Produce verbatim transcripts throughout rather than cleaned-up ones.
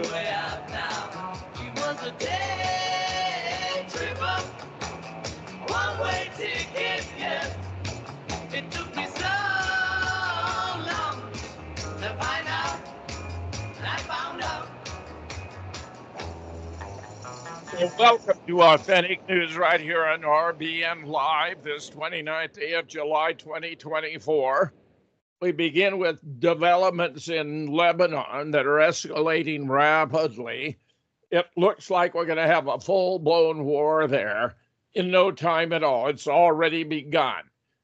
way out now. She was a day tripper, one-way ticket, yes. It took me so long to find out, and I found out. Well, welcome to Authentic News right here on R B N Live this twenty-ninth day of July twenty twenty-four. We begin with developments in Lebanon that are escalating rapidly. It looks like we're going to have a full-blown war there in no time at all. It's already begun.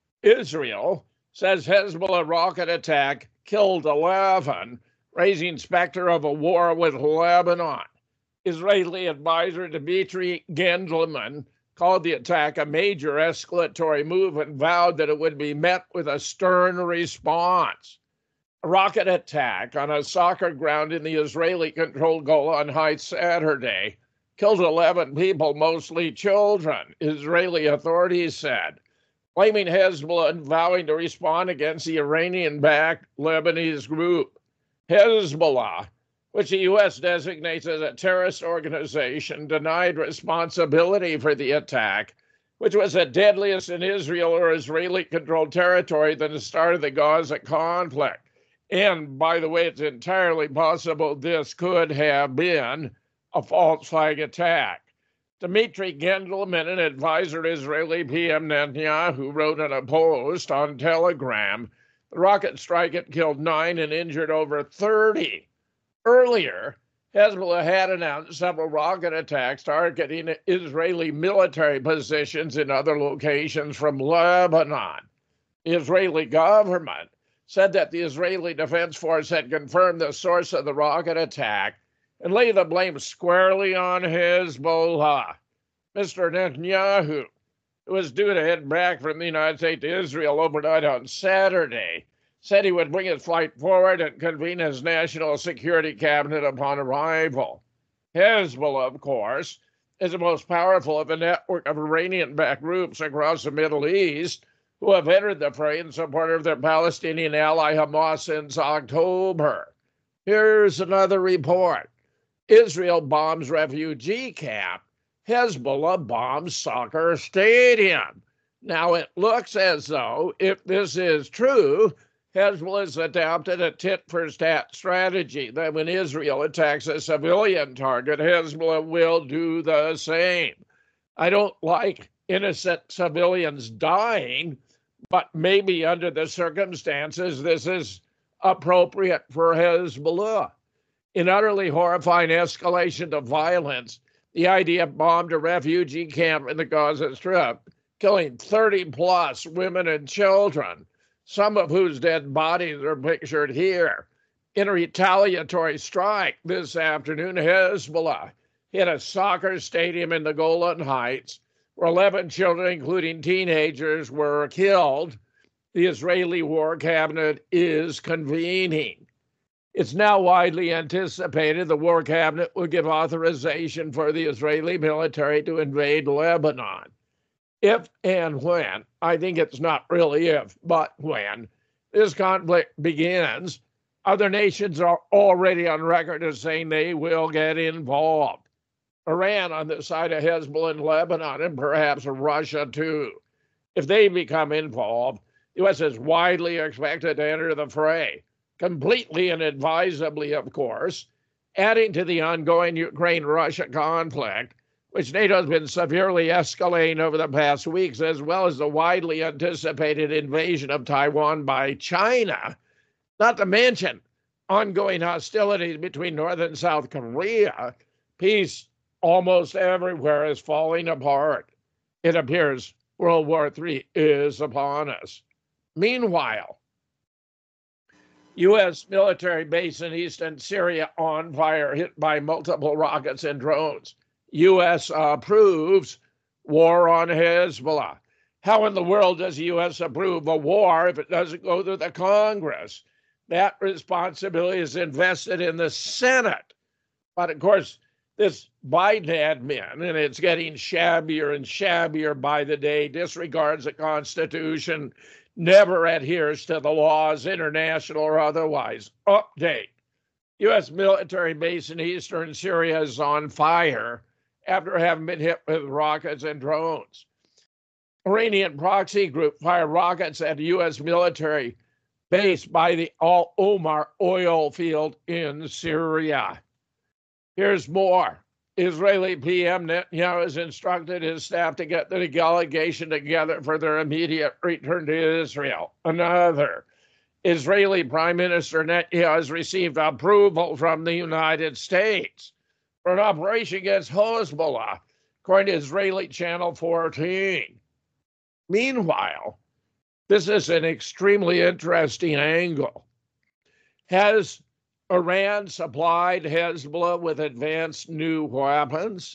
Israel says Hezbollah rocket attack killed eleven, raising specter of a war with Lebanon. Israeli advisor Dmitry Gendelman called the attack a major escalatory move and vowed that it would be met with a stern response. A rocket attack on a soccer ground in the Israeli-controlled Golan Heights Saturday killed eleven people, mostly children, Israeli authorities said, blaming Hezbollah and vowing to respond against the Iranian-backed Lebanese group. Hezbollah, which the U S designates as a terrorist organization, denied responsibility for the attack, which was the deadliest in Israel or Israeli-controlled territory than the start of the Gaza conflict. And, by the way, it's entirely possible this could have been a false flag attack. Dmitry Gendelman, an advisor to Israeli P M Netanyahu, wrote in a post on Telegram, the rocket strike had killed nine and injured over thirty. Earlier, Hezbollah had announced several rocket attacks targeting Israeli military positions in other locations from Lebanon. The Israeli government said that the Israeli Defense Force had confirmed the source of the rocket attack and laid the blame squarely on Hezbollah. Mister Netanyahu, who was due to head back from the United States to Israel overnight on Saturday, said he would bring his flight forward and convene his national security cabinet upon arrival. Hezbollah, of course, is the most powerful of a network of Iranian-backed groups across the Middle East who have entered the fray in support of their Palestinian ally Hamas since October. Here's another report. Israel bombs refugee camp. Hezbollah bombs soccer stadium. Now, it looks as though, if this is true, Hezbollah has adopted a tit-for-tat strategy that when Israel attacks a civilian target, Hezbollah will do the same. I don't like innocent civilians dying, but maybe under the circumstances, this is appropriate for Hezbollah. In utterly horrifying escalation to violence, the I D F bombed a refugee camp in the Gaza Strip, killing thirty plus women and children, some of whose dead bodies are pictured here. In a retaliatory strike this afternoon, Hezbollah hit a soccer stadium in the Golan Heights, where eleven children, including teenagers, were killed. The Israeli War Cabinet is convening. It's now widely anticipated the War Cabinet will give authorization for the Israeli military to invade Lebanon. If and when, I think it's not really if, but when, this conflict begins, other nations are already on record as saying they will get involved. Iran on the side of Hezbollah in Lebanon, and perhaps Russia too. If they become involved, the U S is widely expected to enter the fray, completely and advisably, of course, adding to the ongoing Ukraine-Russia conflict, which NATO has been severely escalating over the past weeks, as well as the widely anticipated invasion of Taiwan by China, not to mention ongoing hostilities between North and South Korea. Peace almost everywhere is falling apart. It appears World War Three is upon us. Meanwhile, U S military base in eastern Syria on fire, hit by multiple rockets and drones. U S approves war on Hezbollah. How in the world does the U S approve a war if it doesn't go through the Congress? That responsibility is invested in the Senate. But of course, this Biden admin, and it's getting shabbier and shabbier by the day, disregards the Constitution, never adheres to the laws, international or otherwise. Update. U S military base in eastern Syria is on fire after having been hit with rockets and drones. Iranian proxy group fired rockets at a U S military base by the Al Omar oil field in Syria. Here's more. Israeli P M Netanyahu has instructed his staff to get the delegation together for their immediate return to Israel. Another. Israeli Prime Minister Netanyahu has received approval from the United States for an operation against Hezbollah, according to Israeli Channel fourteen. Meanwhile, this is an extremely interesting angle. Has Iran supplied Hezbollah with advanced new weapons?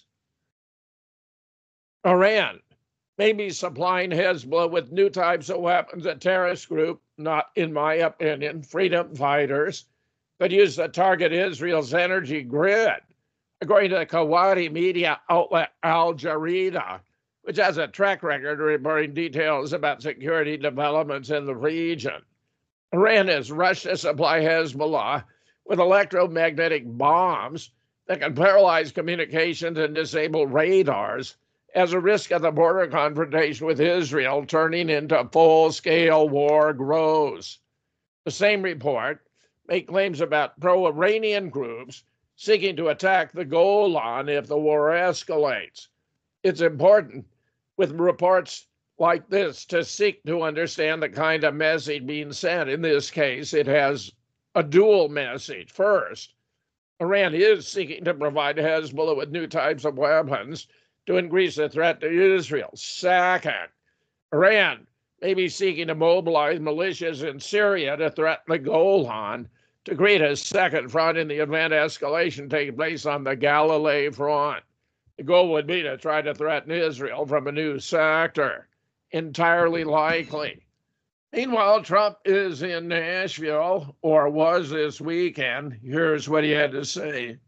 Iran may be supplying Hezbollah with new types of weapons. A terrorist group, not in my opinion, freedom fighters, could use to target Israel's energy grid, according to the Kuwaiti media outlet Al Jazeera, which has a track record reporting details about security developments in the region. Iran has rushed to supply Hezbollah with electromagnetic bombs that can paralyze communications and disable radars as a risk of the border confrontation with Israel turning into full-scale war grows. The same report made claims about pro-Iranian groups seeking to attack the Golan if the war escalates. It's important with reports like this to seek to understand the kind of message being sent. In this case, it has a dual message. First, Iran is seeking to provide Hezbollah with new types of weapons to increase the threat to Israel. Second, Iran may be seeking to mobilize militias in Syria to threaten the Golan to create a second front in the event escalation takes place on the Galilee front. The goal would be to try to threaten Israel from a new sector. Entirely likely. Meanwhile, Trump is in Nashville, or was this weekend. Here's what he had to say.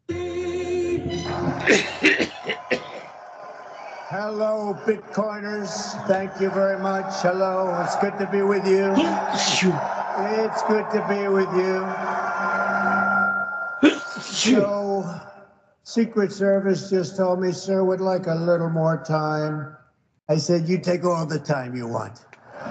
Hello, Bitcoiners. Thank you very much. Hello. It's good to be with you. It's good to be with you. So, Secret Service just told me, sir, would like a little more time. I said, you take all the time you want.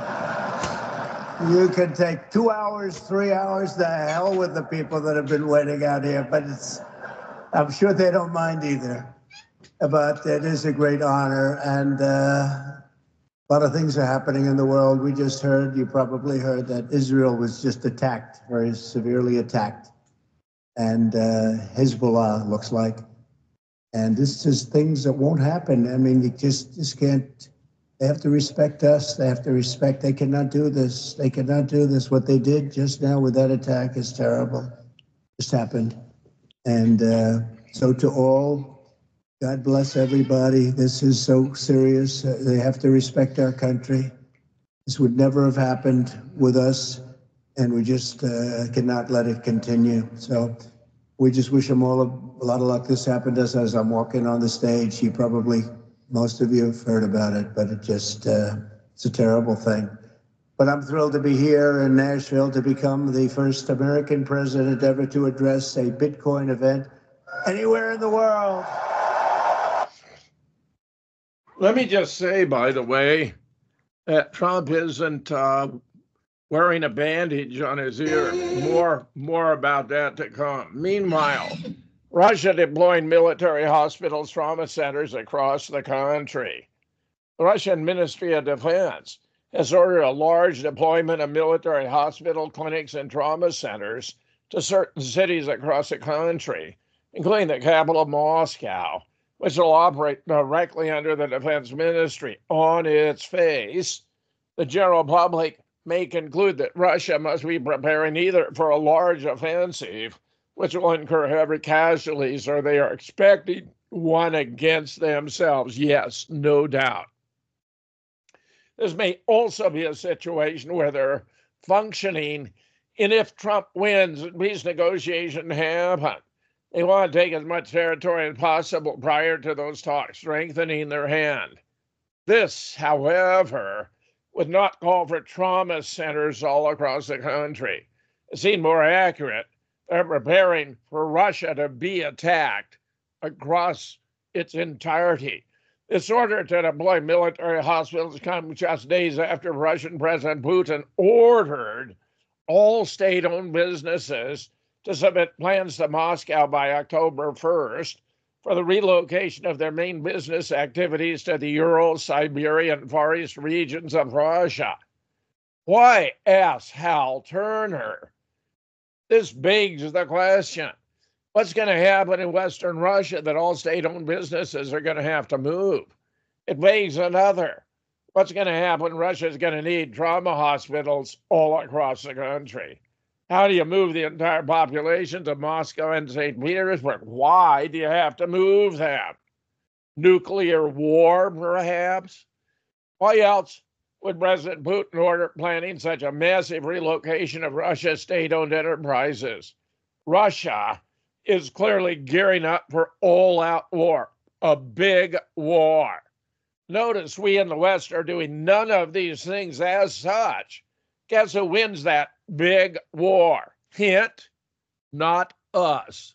You can take two hours, three hours, the hell with the people that have been waiting out here, but it's, I'm sure they don't mind either. But it is a great honor, and uh, a lot of things are happening in the world. We just heard, you probably heard, that Israel was just attacked, very severely attacked. And uh, Hezbollah looks like. And this is things that won't happen. I mean, you just, just can't, they have to respect us. They have to respect, they cannot do this. They cannot do this. What they did just now with that attack is terrible. Just happened. And uh, so to all, God bless everybody. This is so serious. Uh, they have to respect our country. This would never have happened with us. And we just uh, cannot let it continue. So we just wish them all a, a lot of luck. This happened to us as I'm walking on the stage. You probably, most of you have heard about it, but it just, uh, it's a terrible thing. But I'm thrilled to be here in Nashville to become the first American president ever to address a Bitcoin event anywhere in the world. Let me just say, by the way, that Trump isn't uh, wearing a bandage on his ear. More, more about that to come. Meanwhile, Russia deploying military hospitals, trauma centers across the country. The Russian Ministry of Defense has ordered a large deployment of military hospital clinics and trauma centers to certain cities across the country, including the capital, Moscow, which will operate directly under the Defense Ministry. On its face, the general public may conclude that Russia must be preparing either for a large offensive, which will incur heavy casualties, or they are expecting one against themselves. Yes, no doubt. This may also be a situation where they're functioning, and if Trump wins and peace negotiations happen, they want to take as much territory as possible prior to those talks, strengthening their hand. This, however, would not call for trauma centers all across the country. It seemed more accurate They're preparing for Russia to be attacked across its entirety. This order to deploy military hospitals comes just days after Russian President Putin ordered all state-owned businesses to submit plans to Moscow by October first for the relocation of their main business activities to the Ural, Siberian, Far East regions of Russia. Why, asks Hal Turner. This begs the question, what's going to happen in Western Russia that all state-owned businesses are going to have to move? It begs another. What's going to happen? Russia's going to need trauma hospitals all across the country. How do you move the entire population to Moscow and Saint Petersburg? Why do you have to move them? Nuclear war, perhaps? Why else would President Putin order planning such a massive relocation of Russia's state-owned enterprises? Russia is clearly gearing up for all-out war, a big war. Notice we in the West are doing none of these things as such. Guess who wins that big war? Hint, not us.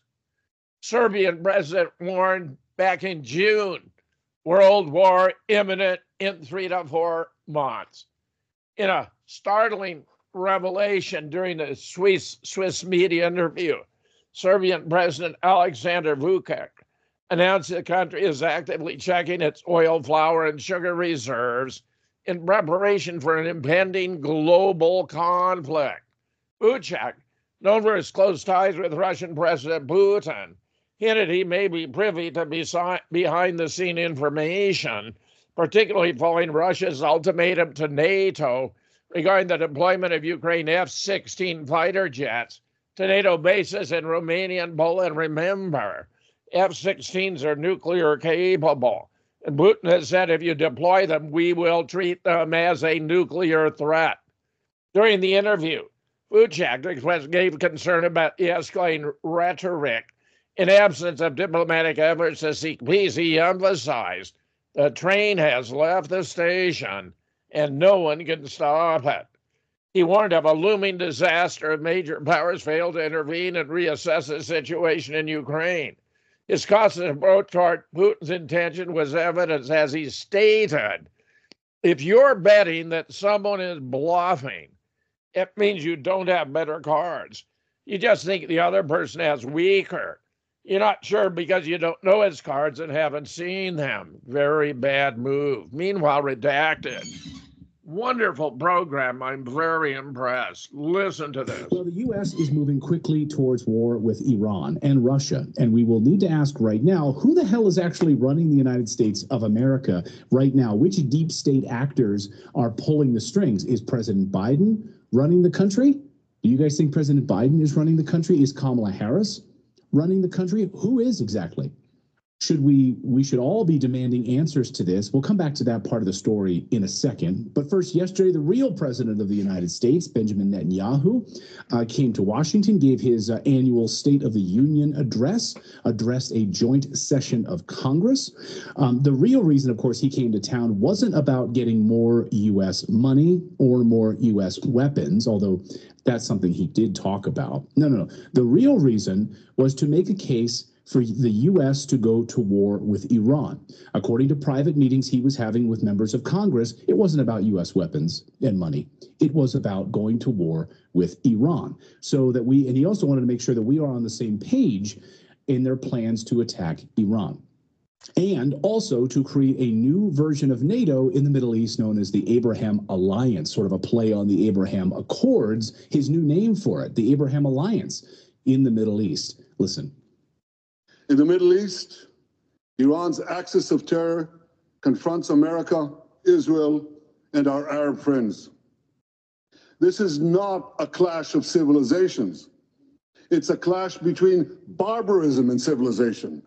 Serbian president warned back in June, world war imminent in three to four months. In a startling revelation during the Swiss, Swiss media interview, Serbian President Alexander Vučić announced the country is actively checking its oil, flour, and sugar reserves in preparation for an impending global conflict. Vučić, known for his close ties with Russian President Putin, hinted he may be privy to besi- behind-the-scene information, particularly following Russia's ultimatum to NATO regarding the deployment of Ukraine F sixteen fighter jets to NATO bases in Romania and Poland. Remember, F sixteens are nuclear capable, and Putin has said if you deploy them, we will treat them as a nuclear threat. During the interview, Vučić expressed grave concern about the escalating rhetoric. In absence of diplomatic efforts to seek peace, he emphasized the train has left the station and no one can stop it. He warned of a looming disaster if major powers fail to intervene and reassess the situation in Ukraine. His cautious approach toward Putin's intention was evidence, as he stated, if you're betting that someone is bluffing, it means you don't have better cards. You just think the other person has weaker. You're not sure because you don't know his cards and haven't seen them. Very bad move. Meanwhile, redacted. Wonderful program. I'm very impressed. Listen to this. Well, the U S is moving quickly towards war with Iran and Russia. And we will need to ask right now, who the hell is actually running the United States of America right now? Which deep state actors are pulling the strings? Is President Biden running the country? Do you guys think President Biden is running the country? Is Kamala Harris running the country? Who is exactly? Should we, we should all be demanding answers to this. We'll come back to that part of the story in a second. But first, yesterday, the real president of the United States, Benjamin Netanyahu, uh, came to Washington, gave his uh, annual State of the Union address, addressed a joint session of Congress. Um, the real reason, of course, he came to town wasn't about getting more U S money or more U S weapons, although that's something he did talk about. No, no, no. The real reason was to make a case for the U S to go to war with Iran. According to private meetings he was having with members of Congress, it wasn't about U S weapons and money. It was about going to war with Iran. So that we, and he also wanted to make sure that we are on the same page in their plans to attack Iran. And also to create a new version of NATO in the Middle East known as the Abraham Alliance, sort of a play on the Abraham Accords, his new name for it, the Abraham Alliance in the Middle East. Listen. In the Middle East, Iran's axis of terror confronts America, Israel, and our Arab friends. This is not a clash of civilizations. It's a clash between barbarism and civilization.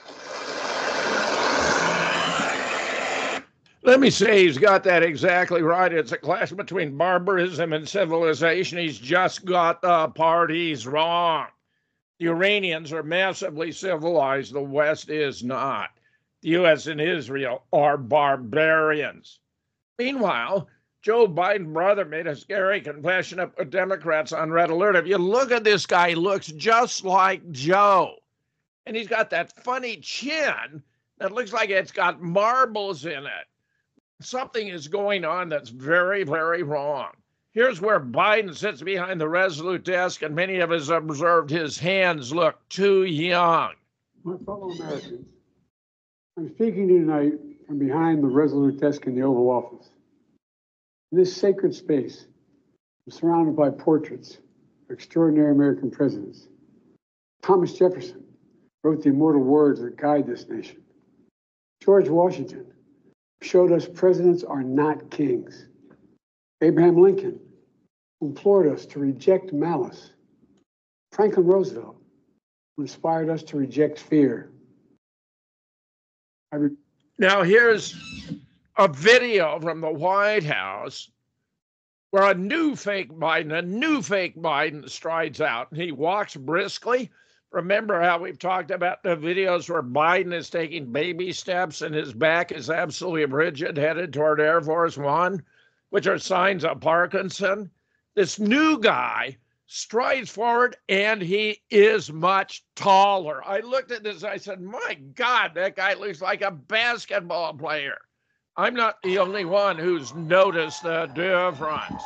Let me say he's got that exactly right. It's a clash between barbarism and civilization. He's just got the parties wrong. The Iranians are massively civilized. The West is not. The U S and Israel are barbarians. Meanwhile, Joe Biden's brother made a scary confession up with Democrats on Red Alert. If you look at this guy, he looks just like Joe. And he's got that funny chin that looks like it's got marbles in it. Something is going on that's very, very wrong. Here's where Biden sits behind the Resolute desk, and many of us observed his hands look too young. My fellow Americans, I'm speaking to you tonight from behind the Resolute desk in the Oval Office. In this sacred space, I'm surrounded by portraits of extraordinary American presidents. Thomas Jefferson wrote the immortal words that guide this nation. George Washington showed us presidents are not kings. Abraham Lincoln implored us to reject malice. Franklin Roosevelt inspired us to reject fear. I re- Now, here's a video from the White House where a new fake Biden, a new fake Biden strides out, and he walks briskly. Remember how we've talked about the videos where Biden is taking baby steps and his back is absolutely rigid, headed toward Air Force One, which are signs of Parkinson? This new guy strides forward, and he is much taller. I looked at this, I said, my God, that guy looks like a basketball player. I'm not the only one who's noticed the difference.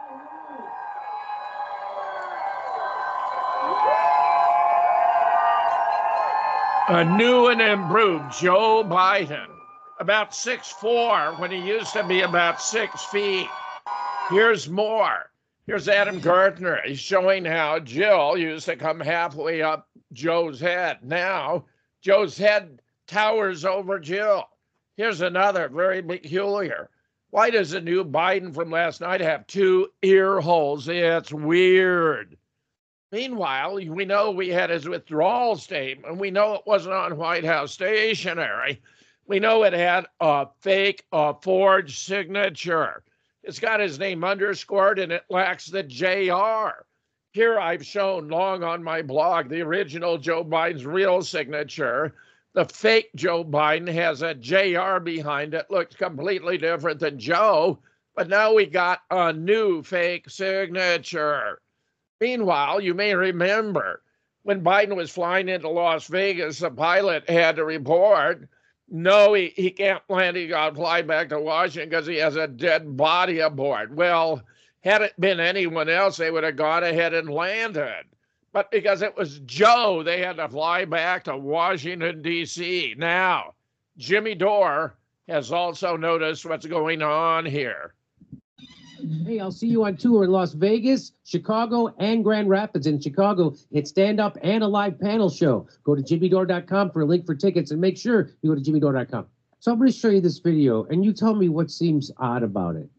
A new and improved Joe Biden, about six foot four when he used to be about six feet. Here's more. Here's Adam Gartner. He's showing how Jill used to come halfway up Joe's head. Now, Joe's head towers over Jill. Here's another very peculiar. Why does the new Biden from last night have two ear holes? It's weird. Meanwhile, we know we had his withdrawal statement. We know it wasn't on White House stationery. We know it had a fake, a forged signature. It's got his name underscored and it lacks the J R. Here I've shown long on my blog the original Joe Biden's real signature. The fake Joe Biden has a J R behind it, looks completely different than Joe, but now we got a new fake signature. Meanwhile, you may remember when Biden was flying into Las Vegas, the pilot had to report, no, he, he can't land. He got to fly back to Washington because he has a dead body aboard. Well, had it been anyone else, they would have gone ahead and landed. But because it was Joe, they had to fly back to Washington, D C. Now, Jimmy Dore has also noticed what's going on here. Hey, I'll see you on tour in Las Vegas, Chicago, and Grand Rapids. In Chicago, it's stand-up and a live panel show. Go to jimmy dore dot com for a link for tickets, and make sure you go to jimmy dore dot com. So I'm going to show you this video, and you tell me what seems odd about it.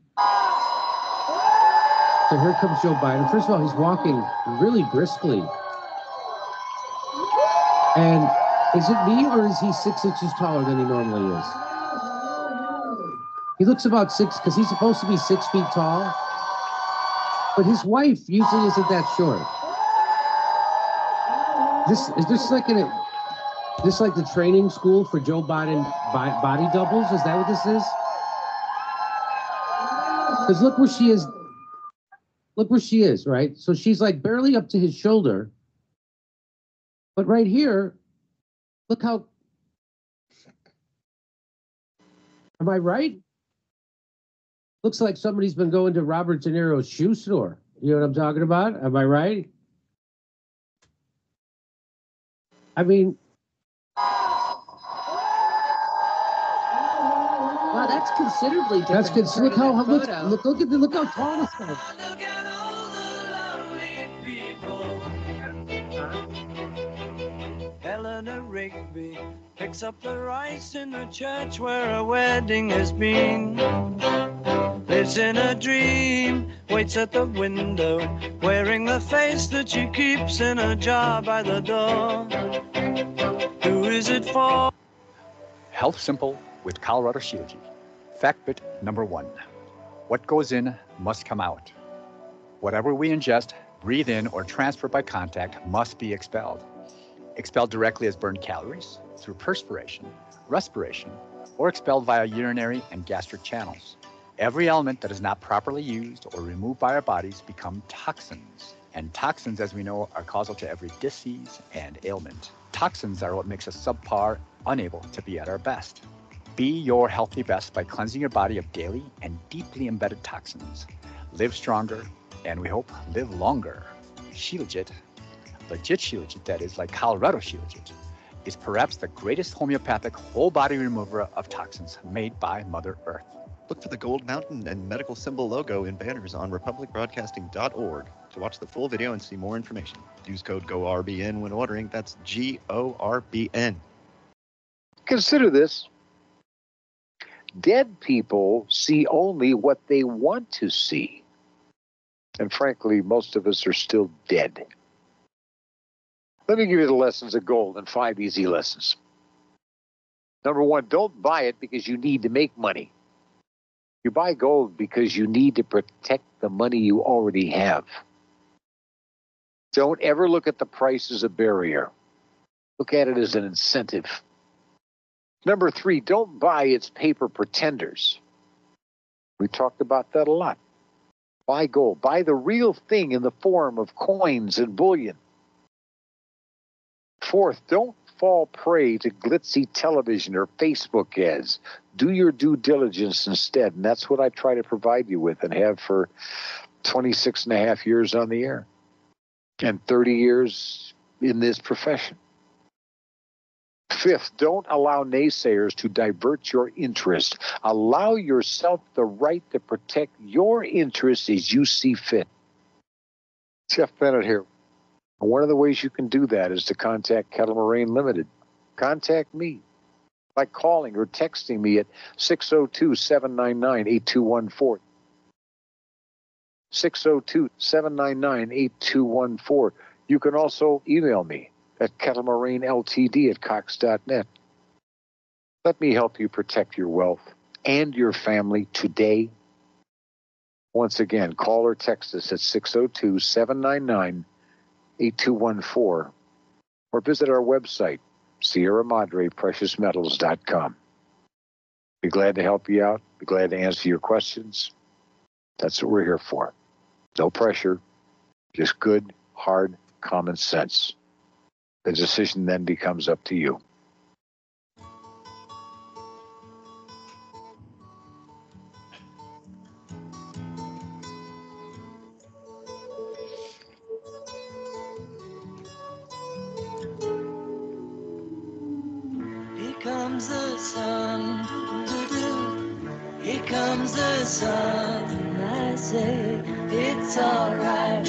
So here comes Joe Biden. First of all, he's walking really briskly. And is it me, or is he six inches taller than he normally is? He looks about six, because he's supposed to be six feet tall. But his wife usually isn't that short. This is this like an this like the training school for Joe Biden body doubles? Is that what this is? Because look where she is. Look where she is, right? So she's like barely up to his shoulder. But right here, look how. Am I right? Looks like somebody's been going to Robert De Niro's shoe store. You know what I'm talking about? Am I right? I mean, wow, that's considerably different. That's good. Look how look, look look at the, look how tall this guy is. Look at all the lovely people. Eleanor Rigby picks up the rice in the church where a wedding has been. Lives in a dream, waits at the window, wearing the face that she keeps in a jar by the door. Who is it for? Health Simple with Colorado Shields. Fact bit number one. What goes in must come out. Whatever we ingest, breathe in, or transfer by contact must be expelled. Expelled directly as burned calories, through perspiration, respiration, or expelled via urinary and gastric channels. Every element that is not properly used or removed by our bodies become toxins. And toxins, as we know, are causal to every disease and ailment. Toxins are what makes us subpar, unable to be at our best. Be your healthy best by cleansing your body of daily and deeply embedded toxins. Live stronger, and we hope live longer. Shilajit, legit Shilajit, that is, like Colorado Shilajit, is perhaps the greatest homeopathic whole body remover of toxins made by Mother Earth. Look for the Gold Mountain and medical symbol logo in banners on republic broadcasting dot org to watch the full video and see more information. Use code G O R B N when ordering. That's G O R B N. Consider this. Dead people see only what they want to see. And frankly, most of us are still dead. Let me give you the lessons of gold in five easy lessons. Number one, don't buy it because you need to make money. You buy gold because you need to protect the money you already have. Don't ever look at the price as a barrier. Look at it as an incentive. Number three, don't buy its paper pretenders. We talked about that a lot. Buy gold. Buy the real thing in the form of coins and bullion. Fourth, don't fall prey to glitzy television or Facebook ads. Do your due diligence instead, and that's what I try to provide you with and have for twenty-six and a half years on the air and thirty years in this profession. Fifth, don't allow naysayers to divert your interest. Allow yourself the right to protect your interests as you see fit. Jeff Bennett here. One of the ways you can do that is to contact Kettle Moraine Limited. Contact me by calling or texting me at six oh two, seven nine nine, eight two one four. six oh two, seven nine nine, eight two one four. You can also email me at Kettle Moraine L T D at cox dot net. Let me help you protect your wealth and your family today. Once again, call or text us at six oh two, seven nine nine, eight two one four or visit our website, Sierra Madre Precious Metals dot com. Be glad to help you out. Be glad to answer your questions. That's what we're here for. No pressure, just good, hard, common sense. The decision then becomes up to you. Here comes the sun, doo-doo. Here comes the sun. I say it's alright.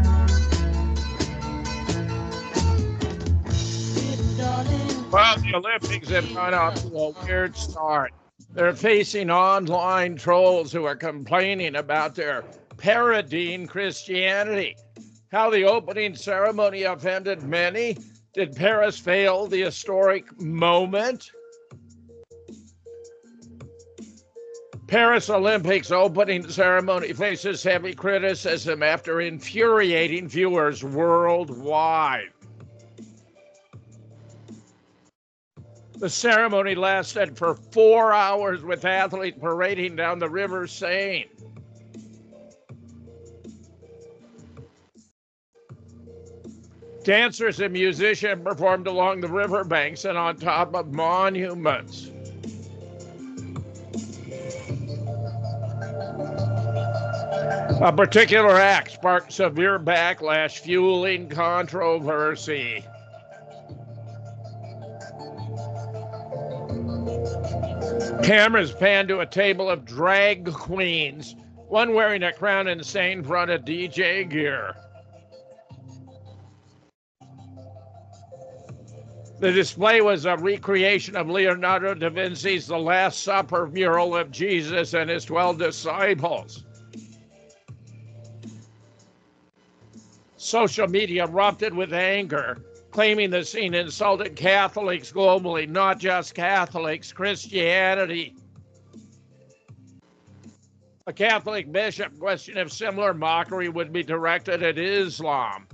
Well, the Olympics have gone off to a weird start. They're facing online trolls who are complaining about their parodying Christianity. How the opening ceremony offended many. Did Paris fail the historic moment? Paris Olympics opening ceremony faces heavy criticism after infuriating viewers worldwide. The ceremony lasted for four hours with athletes parading down the River Seine. Dancers and musicians performed along the riverbanks and on top of monuments. A particular act sparked severe backlash, fueling controversy. Cameras panned to a table of drag queens, one wearing a crown and staying in front of D J gear. The display was a recreation of Leonardo da Vinci's The Last Supper mural of Jesus and his twelve disciples. Social media erupted with anger, claiming the scene insulted Catholics globally, not just Catholics, Christianity. A Catholic bishop questioned if similar mockery would be directed at Islam.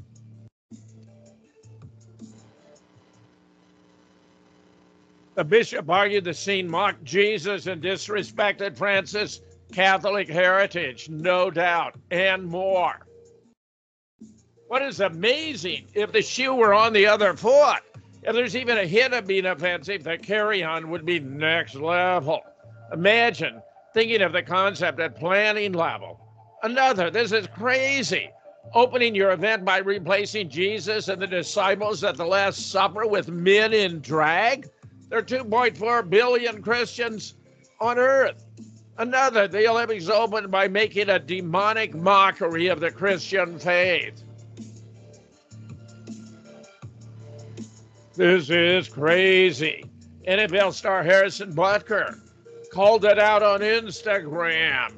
The bishop argued the scene mocked Jesus and disrespected Francis Catholic heritage, no doubt, and more. What is amazing, if the shoe were on the other foot, if there's even a hint of being offensive, the carry-on would be next level. Imagine thinking of the concept at planning level. Another, this is crazy. Opening your event by replacing Jesus and the disciples at the Last Supper with men in drag? There are two point four billion Christians on earth. Another, the Olympics opened by making a demonic mockery of the Christian faith. This is crazy. N F L star Harrison Butker called it out on Instagram.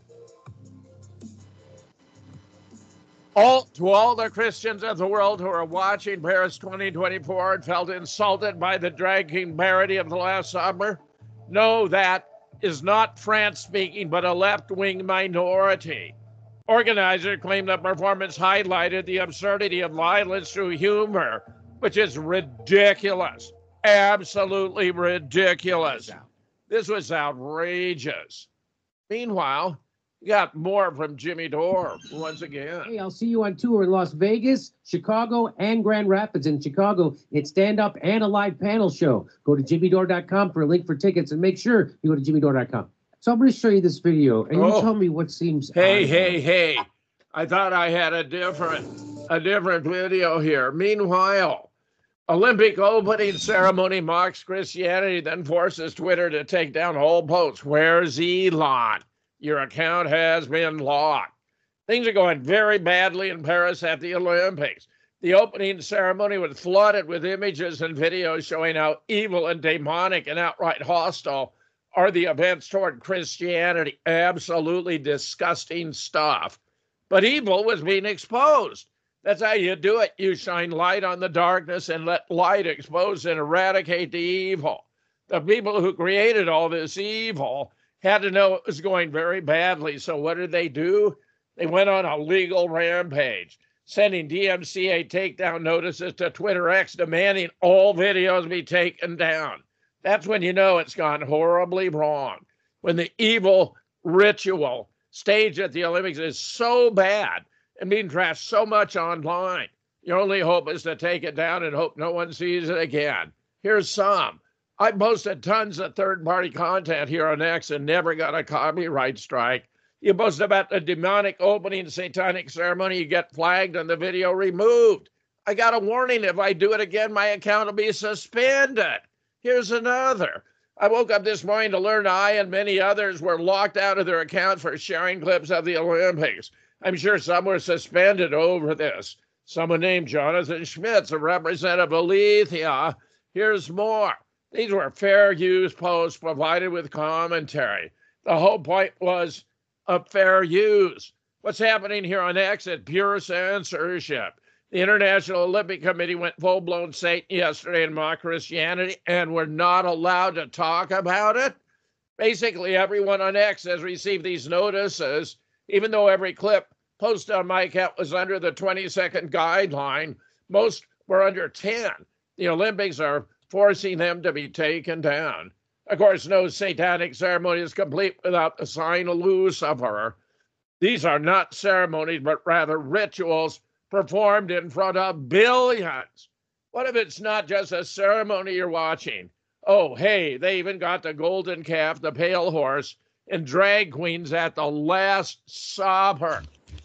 All, to all the Christians of the world who are watching Paris twenty twenty-four and felt insulted by the drag king parody of the Last Supper, know that is not France speaking, but a left-wing minority. Organizers claim the performance highlighted the absurdity of violence through humor, which is ridiculous. Absolutely ridiculous. This was outrageous. Meanwhile, you got more from Jimmy Dore once again. Hey, I'll see you on tour in Las Vegas, Chicago, and Grand Rapids. In Chicago, it's stand-up and a live panel show. Go to jimmy dore dot com for a link for tickets, and make sure you go to jimmy dore dot com. So I'm going to show you this video, and Oh. you tell me what seems Hey, odd. hey, hey. I thought I had a different, a different video here. Meanwhile, Olympic opening ceremony mocks Christianity, then forces Twitter to take down whole posts. Where's Elon? Your account has been locked. Things are going very badly in Paris at the Olympics. The opening ceremony was flooded with images and videos showing how evil and demonic and outright hostile are the events toward Christianity. Absolutely disgusting stuff. But evil was being exposed. That's how you do it. You shine light on the darkness and let light expose and eradicate the evil. The people who created all this evil had to know it was going very badly. So what did they do? They went on a legal rampage, sending D M C A takedown notices to Twitter X, demanding all videos be taken down. That's when you know it's gone horribly wrong. When the evil ritual staged at the Olympics is so bad and being trashed so much online, your only hope is to take it down and hope no one sees it again. Here's some. I posted tons of third-party content here on X and never got a copyright strike. You post about the demonic opening satanic ceremony, you get flagged and the video removed. I got a warning, if I do it again, my account will be suspended. Here's another. I woke up this morning to learn I and many others were locked out of their accounts for sharing clips of the Olympics. I'm sure some were suspended over this. Someone named Jonathan Schmitz, a representative of Alethea. Here's more. These were fair use posts provided with commentary. The whole point was of fair use. What's happening here on X is pure censorship. The International Olympic Committee went full-blown Satan yesterday in mock Christianity, and we're not allowed to talk about it. Basically, everyone on X has received these notices, even though every clip posted on my account was under the twenty-second guideline. Most were under ten. The Olympics are forcing them to be taken down. Of course, no satanic ceremony is complete without the sign of Lucifer. These are not ceremonies, but rather rituals performed in front of billions. What if it's not just a ceremony you're watching? Oh, hey, they even got the golden calf, the pale horse, and drag queens at the Last Supper.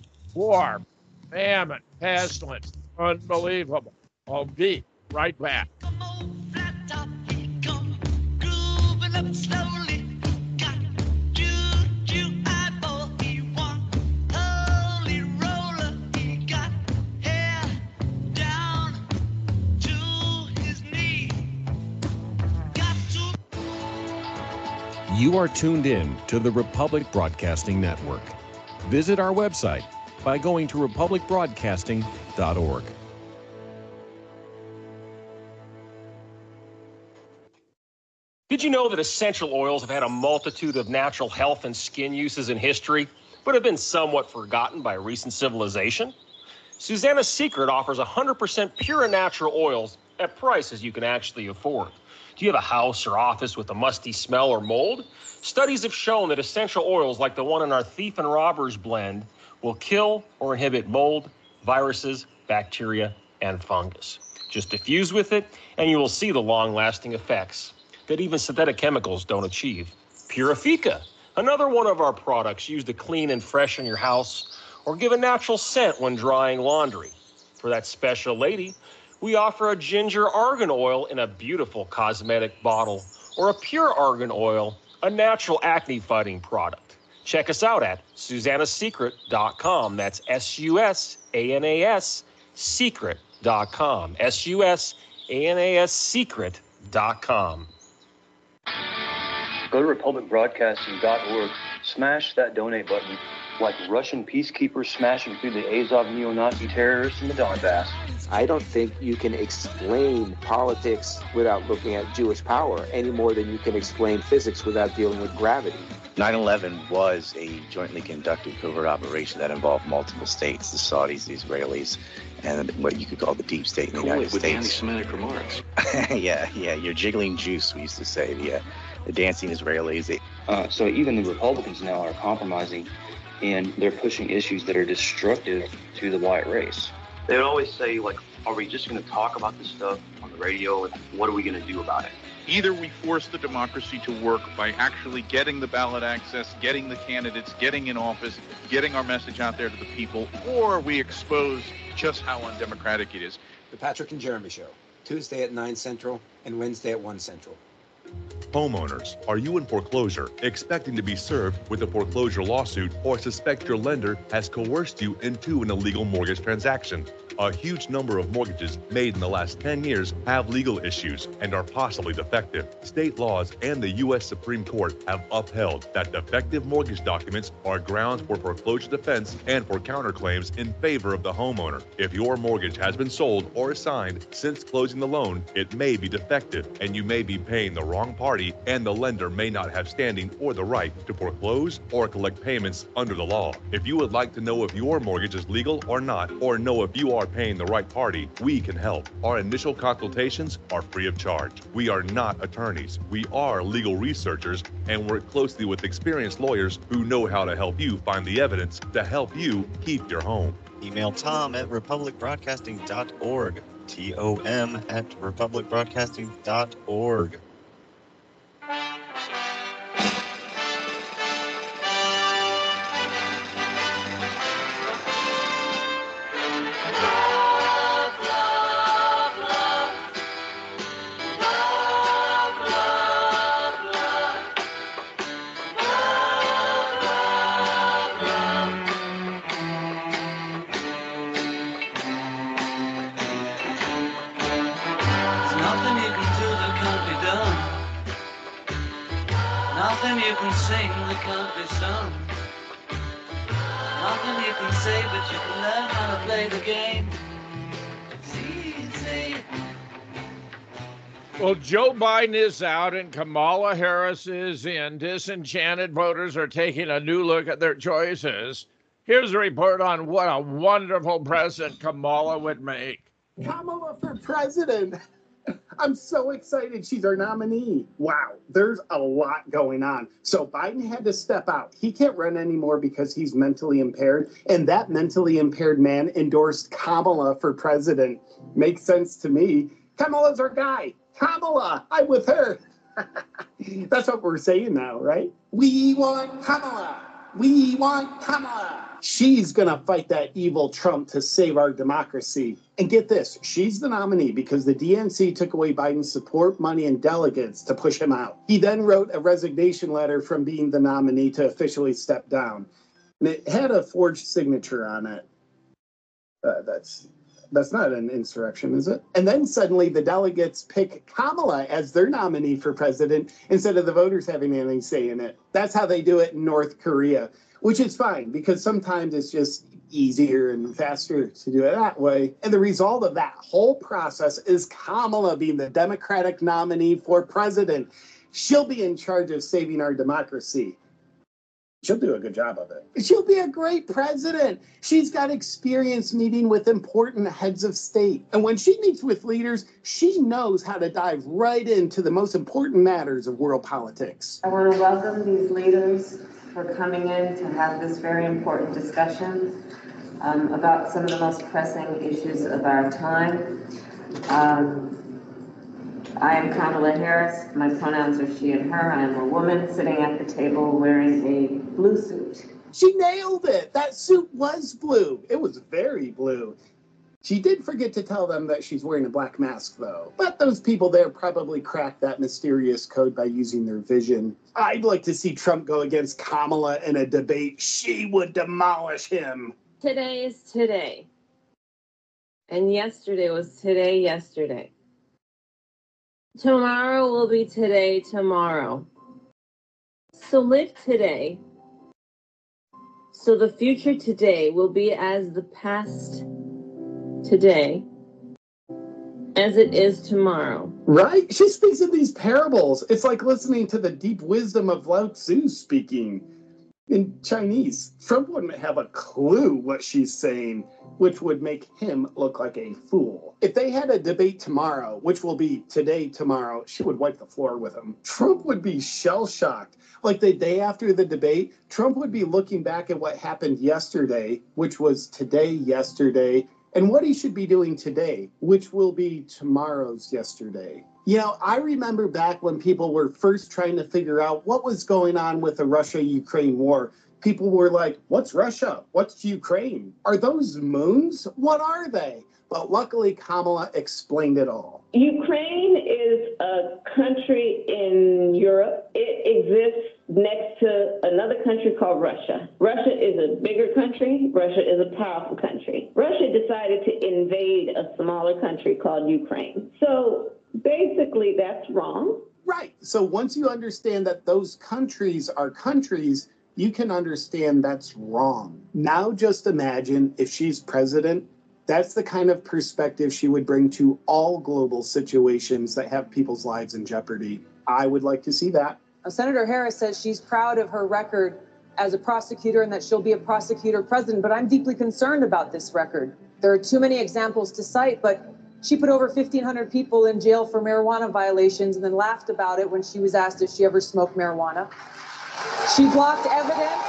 War, famine, pestilence, unbelievable. I'll be right back. You are tuned in to the Republic Broadcasting Network. Visit our website by going to republic broadcasting dot org. Did you know that essential oils have had a multitude of natural health and skin uses in history, but have been somewhat forgotten by recent civilization? Susanna's Secret offers one hundred percent pure and natural oils at prices you can actually afford. Do you have a house or office with a musty smell or mold? Studies have shown that essential oils like the one in our Thief and Robbers blend will kill or inhibit mold, viruses, bacteria, and fungus. Just diffuse with it, and you will see the long-lasting effects that even synthetic chemicals don't achieve. Purifica, another one of our products used to clean and freshen your house or give a natural scent when drying laundry. For that special lady, we offer a ginger argan oil in a beautiful cosmetic bottle, or a pure argan oil, a natural acne fighting product. Check us out at Susannah Secret dot com. That's S U S A N A S Secret dot com. S U S A N A S Secret dot com. Go to Republic Broadcasting dot org, smash that donate button, like Russian peacekeepers smashing through the Azov neo-Nazi terrorists in the Donbass. I don't think you can explain politics without looking at Jewish power any more than you can explain physics without dealing with gravity. nine eleven was a jointly conducted covert operation that involved multiple states, the Saudis, the Israelis, and what you could call the deep state in the Cool United it with States. anti-Semitic remarks. yeah, yeah, you're jiggling juice, we used to say. The, uh, the dancing Israelis. They... Uh, so even the Republicans now are compromising, and they're pushing issues that are destructive to the white race. They would always say, like, are we just going to talk about this stuff on the radio, and what are we going to do about it? Either we force the democracy to work by actually getting the ballot access, getting the candidates, getting in office, getting our message out there to the people, or we expose just how undemocratic it is. The Patrick and Jeremy Show, Tuesday at nine Central and Wednesday at one Central. Homeowners, are you in foreclosure, expecting to be served with a foreclosure lawsuit, or suspect your lender has coerced you into an illegal mortgage transaction? A huge number of mortgages made in the last ten years have legal issues and are possibly defective. State laws and the U S Supreme Court have upheld that defective mortgage documents are grounds for foreclosure defense and for counterclaims in favor of the homeowner. If your mortgage has been sold or assigned since closing the loan, it may be defective and you may be paying the wrong party, and the lender may not have standing or the right to foreclose or collect payments under the law. If you would like to know if your mortgage is legal or not, or know if you are paying the right party, we can help. Our initial consultations are free of charge. We are not attorneys. We are legal researchers and work closely with experienced lawyers who know how to help you find the evidence to help you keep your home. Email Tom at Republic Broadcasting dot org. T O M at Republic Broadcasting dot org. Nothing you can sing that can't be sung. Nothing you can say, but you can learn how to play the game. It's easy. Well, Joe Biden is out and Kamala Harris is in. Disenchanted voters are taking a new look at their choices. Here's a report on what a wonderful president Kamala would make. Kamala for president. I'm so excited. She's our nominee. Wow, there's a lot going on. So Biden had to step out. He can't run anymore because he's mentally impaired. And that mentally impaired man endorsed Kamala for president. Makes sense to me. Kamala's our guy. Kamala, I'm with her. That's what we're saying now, right? We want Kamala. We want Kamala. She's going to fight that evil Trump to save our democracy. And get this, she's the nominee because the D N C took away Biden's support, money, and delegates to push him out. He then wrote a resignation letter from being the nominee to officially step down. And it had a forged signature on it. Uh, that's that's not an insurrection, is it? And then suddenly the delegates pick Kamala as their nominee for president instead of the voters having anything say in it. That's how they do it in North Korea, which is fine because sometimes it's just easier and faster to do it that way. And the result of that whole process is Kamala being the Democratic nominee for president. She'll be in charge of saving our democracy. She'll do a good job of it. She'll be a great president. She's got experience meeting with important heads of state. And when she meets with leaders, she knows how to dive right into the most important matters of world politics. I want to welcome these leaders for coming in to have this very important discussion um, about some of the most pressing issues of our time. Um, I am Kamala Harris. My pronouns are she and her. I am a woman sitting at the table wearing a blue suit. She nailed it. That suit was blue. It was very blue. She did forget to tell them that she's wearing a black mask, though. But those people there probably cracked that mysterious code by using their vision. I'd like to see Trump go against Kamala in a debate. She would demolish him. Today is today. And yesterday was today, yesterday. Tomorrow will be today, tomorrow. So live today. So the future today will be as the past today as it is tomorrow. Right? She speaks in these parables. It's like listening to the deep wisdom of Lao Tzu speaking in Chinese. Trump wouldn't have a clue what she's saying, which would make him look like a fool. If they had a debate tomorrow, which will be today, tomorrow, she would wipe the floor with him. Trump would be shell-shocked. Like the day after the debate, Trump would be looking back at what happened yesterday, which was today, yesterday, and what he should be doing today, which will be tomorrow's yesterday. You know, I remember back when people were first trying to figure out what was going on with the Russia-Ukraine war. People were like, what's Russia? What's Ukraine? Are those moons? What are they? But luckily, Kamala explained it all. Ukraine is a country in Europe. It exists next to another country called Russia. Russia is a bigger country. Russia is a powerful country. Russia decided to invade a smaller country called Ukraine. So basically, that's wrong. Right. So once you understand that those countries are countries, you can understand that's wrong. Now just imagine if she's president, that's the kind of perspective she would bring to all global situations that have people's lives in jeopardy. I would like to see that. Senator Harris says she's proud of her record as a prosecutor and that she'll be a prosecutor president, but I'm deeply concerned about this record. There are too many examples to cite, but she put over fifteen hundred people in jail for marijuana violations and then laughed about it when she was asked if she ever smoked marijuana. She blocked evidence.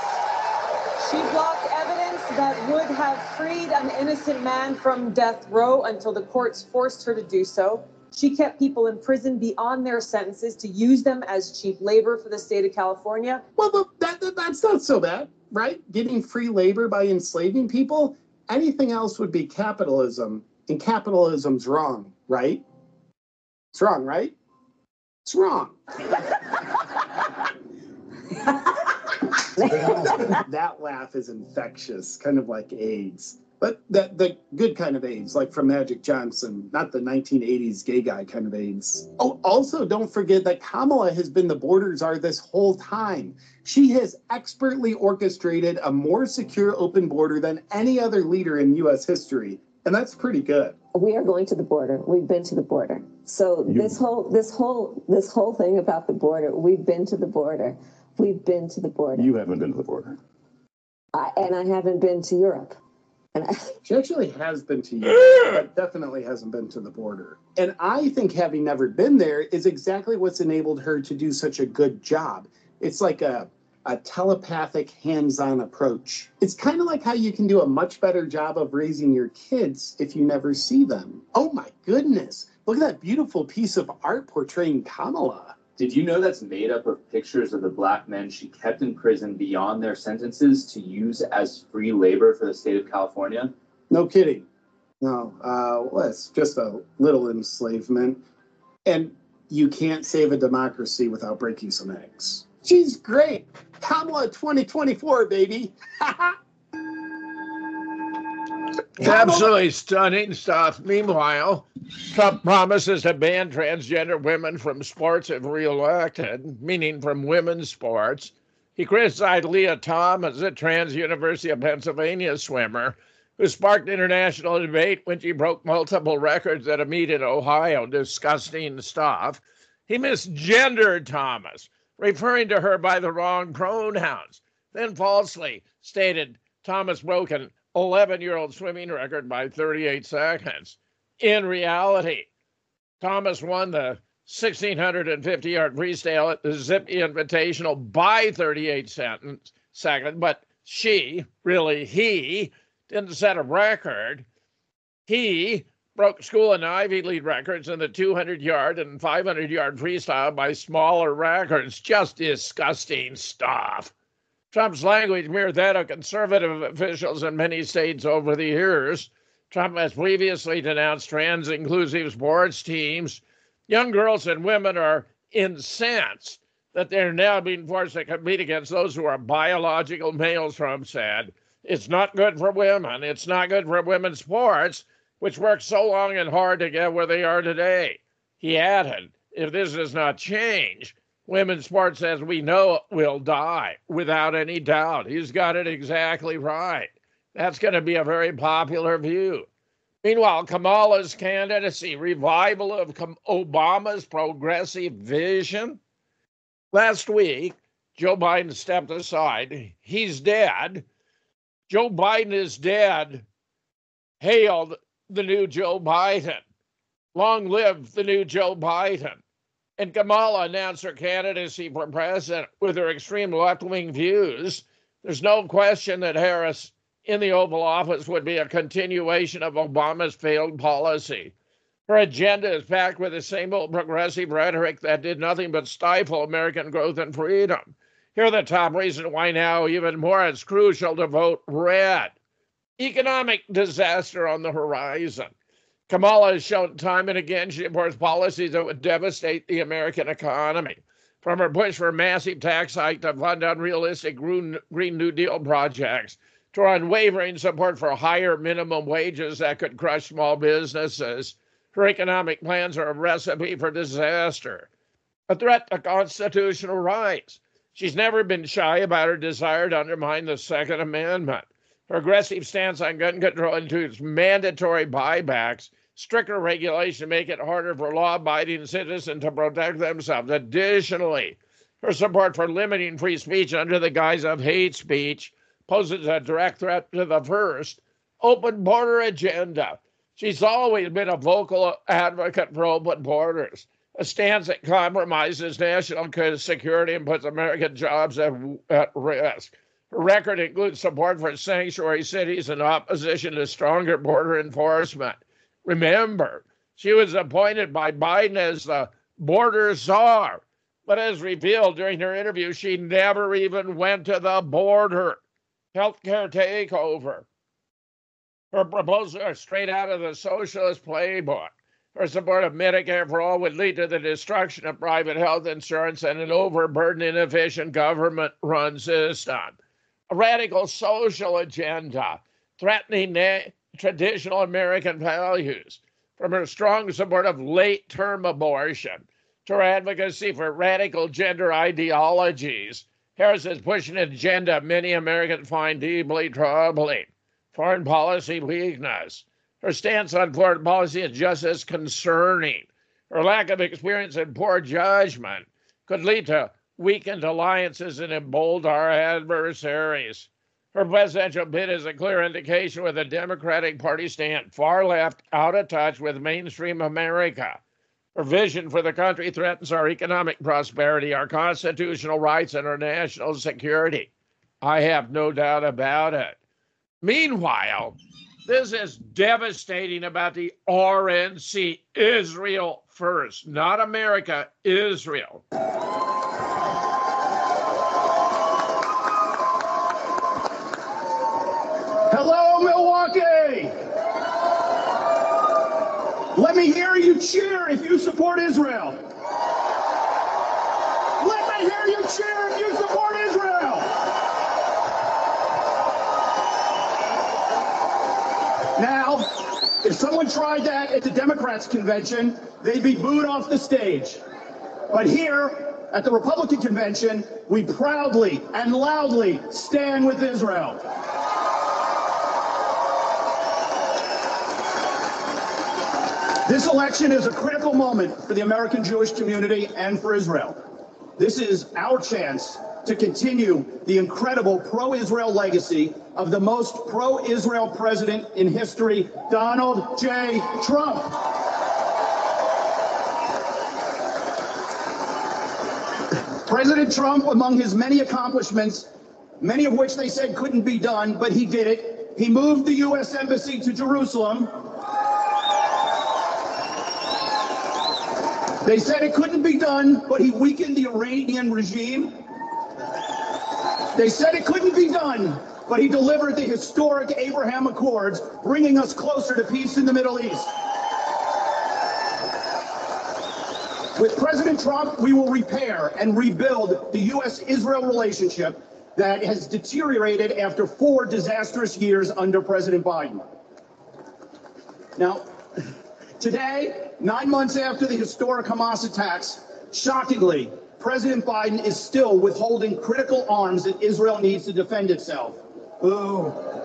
She blocked evidence that would have freed an innocent man from death row until the courts forced her to do so. She kept people in prison beyond their sentences to use them as cheap labor for the state of California. Well, that, that, that's not so bad, right? Getting free labor by enslaving people? Anything else would be capitalism, and capitalism's wrong, right? It's wrong, right? It's wrong. That laugh is infectious, kind of like AIDS. But the, the good kind of AIDS, like from Magic Johnson, not the nineteen eighties gay guy kind of AIDS. Oh, also, don't forget that Kamala has been the border czar this whole time. She has expertly orchestrated a more secure open border than any other leader in U S history. And that's pretty good. We are going to the border. We've been to the border. So you... this whole this whole this whole thing about the border, we've been to the border. We've been to the border. You haven't been to the border. I, and I haven't been to Europe. And I... She actually has been to Europe, but definitely hasn't been to the border. And I think having never been there is exactly what's enabled her to do such a good job. It's like a, a telepathic, hands-on approach. It's kind of like how you can do a much better job of raising your kids if you never see them. Oh my goodness. Look at that beautiful piece of art portraying Kamala. Did you know that's made up of pictures of the black men she kept in prison beyond their sentences to use as free labor for the state of California? No kidding. No, uh, well, it's just a little enslavement. And you can't save a democracy without breaking some eggs. She's great. Kamala twenty twenty-four, baby. Absolutely stunning stuff. Meanwhile, Trump promises to ban transgender women from sports if reelected, meaning from women's sports. He criticized Leah Thomas, a trans University of Pennsylvania swimmer, who sparked international debate when she broke multiple records at a meet in Ohio. Disgusting stuff. He misgendered Thomas, referring to her by the wrong pronouns. then falsely stated Thomas broke an eleven-year-old swimming record by thirty-eight seconds. In reality, Thomas won the sixteen fifty-yard freestyle at the Zippy Invitational by thirty-eight seconds, but she, really he, didn't set a record. He broke school and Ivy League records in the two hundred-yard and five hundred-yard freestyle by smaller records. Just disgusting stuff. Trump's language mirrored that of conservative officials in many states over the years. Trump has previously denounced trans-inclusive sports teams. Young girls and women are incensed that they're now being forced to compete against those who are biological males, Trump said. It's not good for women. It's not good for women's sports, which worked so long and hard to get where they are today. He added, if this does not change, women's sports, as we know, will die without any doubt. He's got it exactly right. That's going to be a very popular view. Meanwhile, Kamala's candidacy, revival of Obama's progressive vision. Last week, Joe Biden stepped aside. He's dead. Joe Biden is dead. Hail the new Joe Biden. Long live the new Joe Biden. And Kamala announced her candidacy for president with her extreme left-wing views. There's no question that Harris in the Oval Office would be a continuation of Obama's failed policy. Her agenda is packed with the same old progressive rhetoric that did nothing but stifle American growth and freedom. Here are the top reasons why now even more it's crucial to vote red. Economic disaster on the horizon. Kamala has shown time and again she supports policies that would devastate the American economy. From her push for massive tax hike to fund unrealistic Green New Deal projects, to her unwavering support for higher minimum wages that could crush small businesses. Her economic plans are a recipe for disaster, a threat to constitutional rights. She's never been shy about her desire to undermine the Second Amendment. Her aggressive stance on gun control includes mandatory buybacks, stricter regulation to make it harder for law-abiding citizens to protect themselves. Additionally, her support for limiting free speech under the guise of hate speech poses a direct threat to the first open border agenda. She's always been a vocal advocate for open borders, a stance that compromises national security and puts American jobs at, at risk. Her record includes support for sanctuary cities and opposition to stronger border enforcement. Remember, she was appointed by Biden as the border czar, but as revealed during her interview, she never even went to the border. Healthcare takeover. Her proposals are straight out of the socialist playbook. Her support of Medicare for all would lead to the destruction of private health insurance and an overburdened, inefficient government-run system. A radical social agenda threatening na- traditional American values. From her strong support of late-term abortion to her advocacy for radical gender ideologies, Harris is pushing an agenda many Americans find deeply troubling. Foreign policy weakness. Her stance on foreign policy is just as concerning. Her lack of experience and poor judgment could lead to weakened alliances and embolden our adversaries. Her presidential bid is a clear indication with the Democratic Party stand far left, out of touch with mainstream America. Her vision for the country threatens our economic prosperity, our constitutional rights, and our national security. I have no doubt about it. Meanwhile, this is devastating about the R N C. Israel first, not America, Israel. Hello, Milwaukee! Let me hear you cheer if you support Israel. Let me hear you cheer if you support Israel. Now, if someone tried that at the Democrats' convention, they'd be booed off the stage. But here, at the Republican convention, we proudly and loudly stand with Israel. This election is a critical moment for the American Jewish community and for Israel. This is our chance to continue the incredible pro-Israel legacy of the most pro-Israel president in history, Donald J. Trump. President Trump, among his many accomplishments, many of which they said couldn't be done, but he did it. He moved the U S Embassy to Jerusalem. They said it couldn't be done, but he weakened the Iranian regime. They said it couldn't be done, but he delivered the historic Abraham Accords, bringing us closer to peace in the Middle East. With President Trump, we will repair and rebuild the U S Israel relationship that has deteriorated after four disastrous years under President Biden. Now, today, nine months after the historic Hamas attacks, shockingly, President Biden is still withholding critical arms that Israel needs to defend itself. Ooh.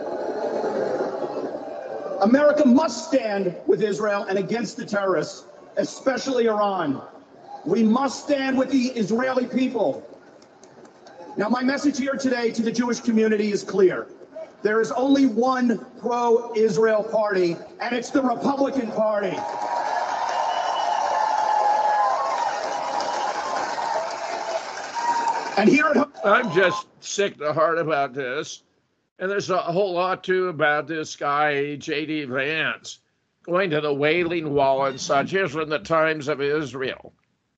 America must stand with Israel and against the terrorists, especially Iran. We must stand with the Israeli people. Now, my message here today to the Jewish community is clear. There is only one pro-Israel party, and it's the Republican Party. And here at home, I'm just sick to heart about this. And there's a whole lot, too, about this guy, J D Vance, going to the Wailing Wall and such. Here's from the Times of Israel.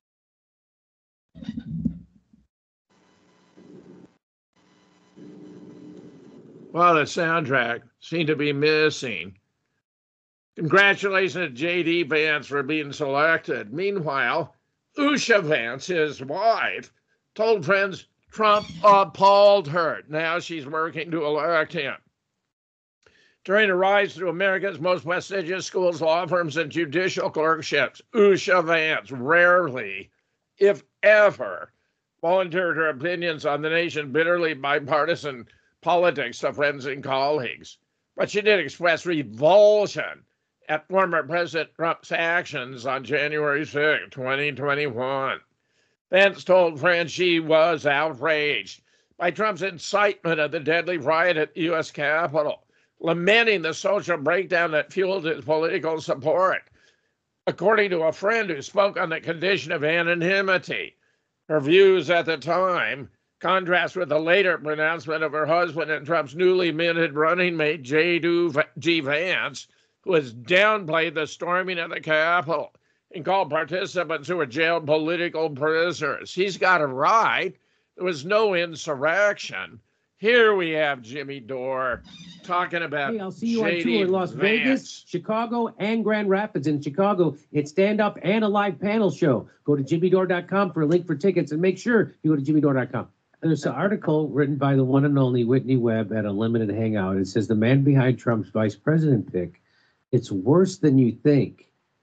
Well, the soundtrack seemed to be missing. Congratulations to J D Vance for being selected. Meanwhile, Usha Vance, his wife, told friends Trump appalled her. Now she's working to elect him. During a rise through America's most prestigious schools, law firms, and judicial clerkships, Usha Vance rarely, if ever, volunteered her opinions on the nation's bitterly bipartisan politics to friends and colleagues. But she did express revulsion at former President Trump's actions on January sixth, twenty twenty-one. Vance told friends she was outraged by Trump's incitement of the deadly riot at the U S Capitol, lamenting the social breakdown that fueled his political support. According to a friend who spoke on the condition of anonymity, her views at the time contrast with the later pronouncement of her husband and Trump's newly minted running mate, J D Vance, who has downplayed the storming of the Capitol and called participants who were jailed political prisoners. He's got it right. There was no insurrection. Here we have Jimmy Dore talking about Hey, I'll see you on J D tour in Las Vance. Vegas, Chicago, and Grand Rapids. In Chicago, it's stand-up and a live panel show. Go to jimmy dore dot com for a link for tickets, and make sure you go to jimmy dore dot com. There's an article written by the one and only Whitney Webb at a limited hangout. It says, the man behind Trump's vice president pick, it's worse than you think.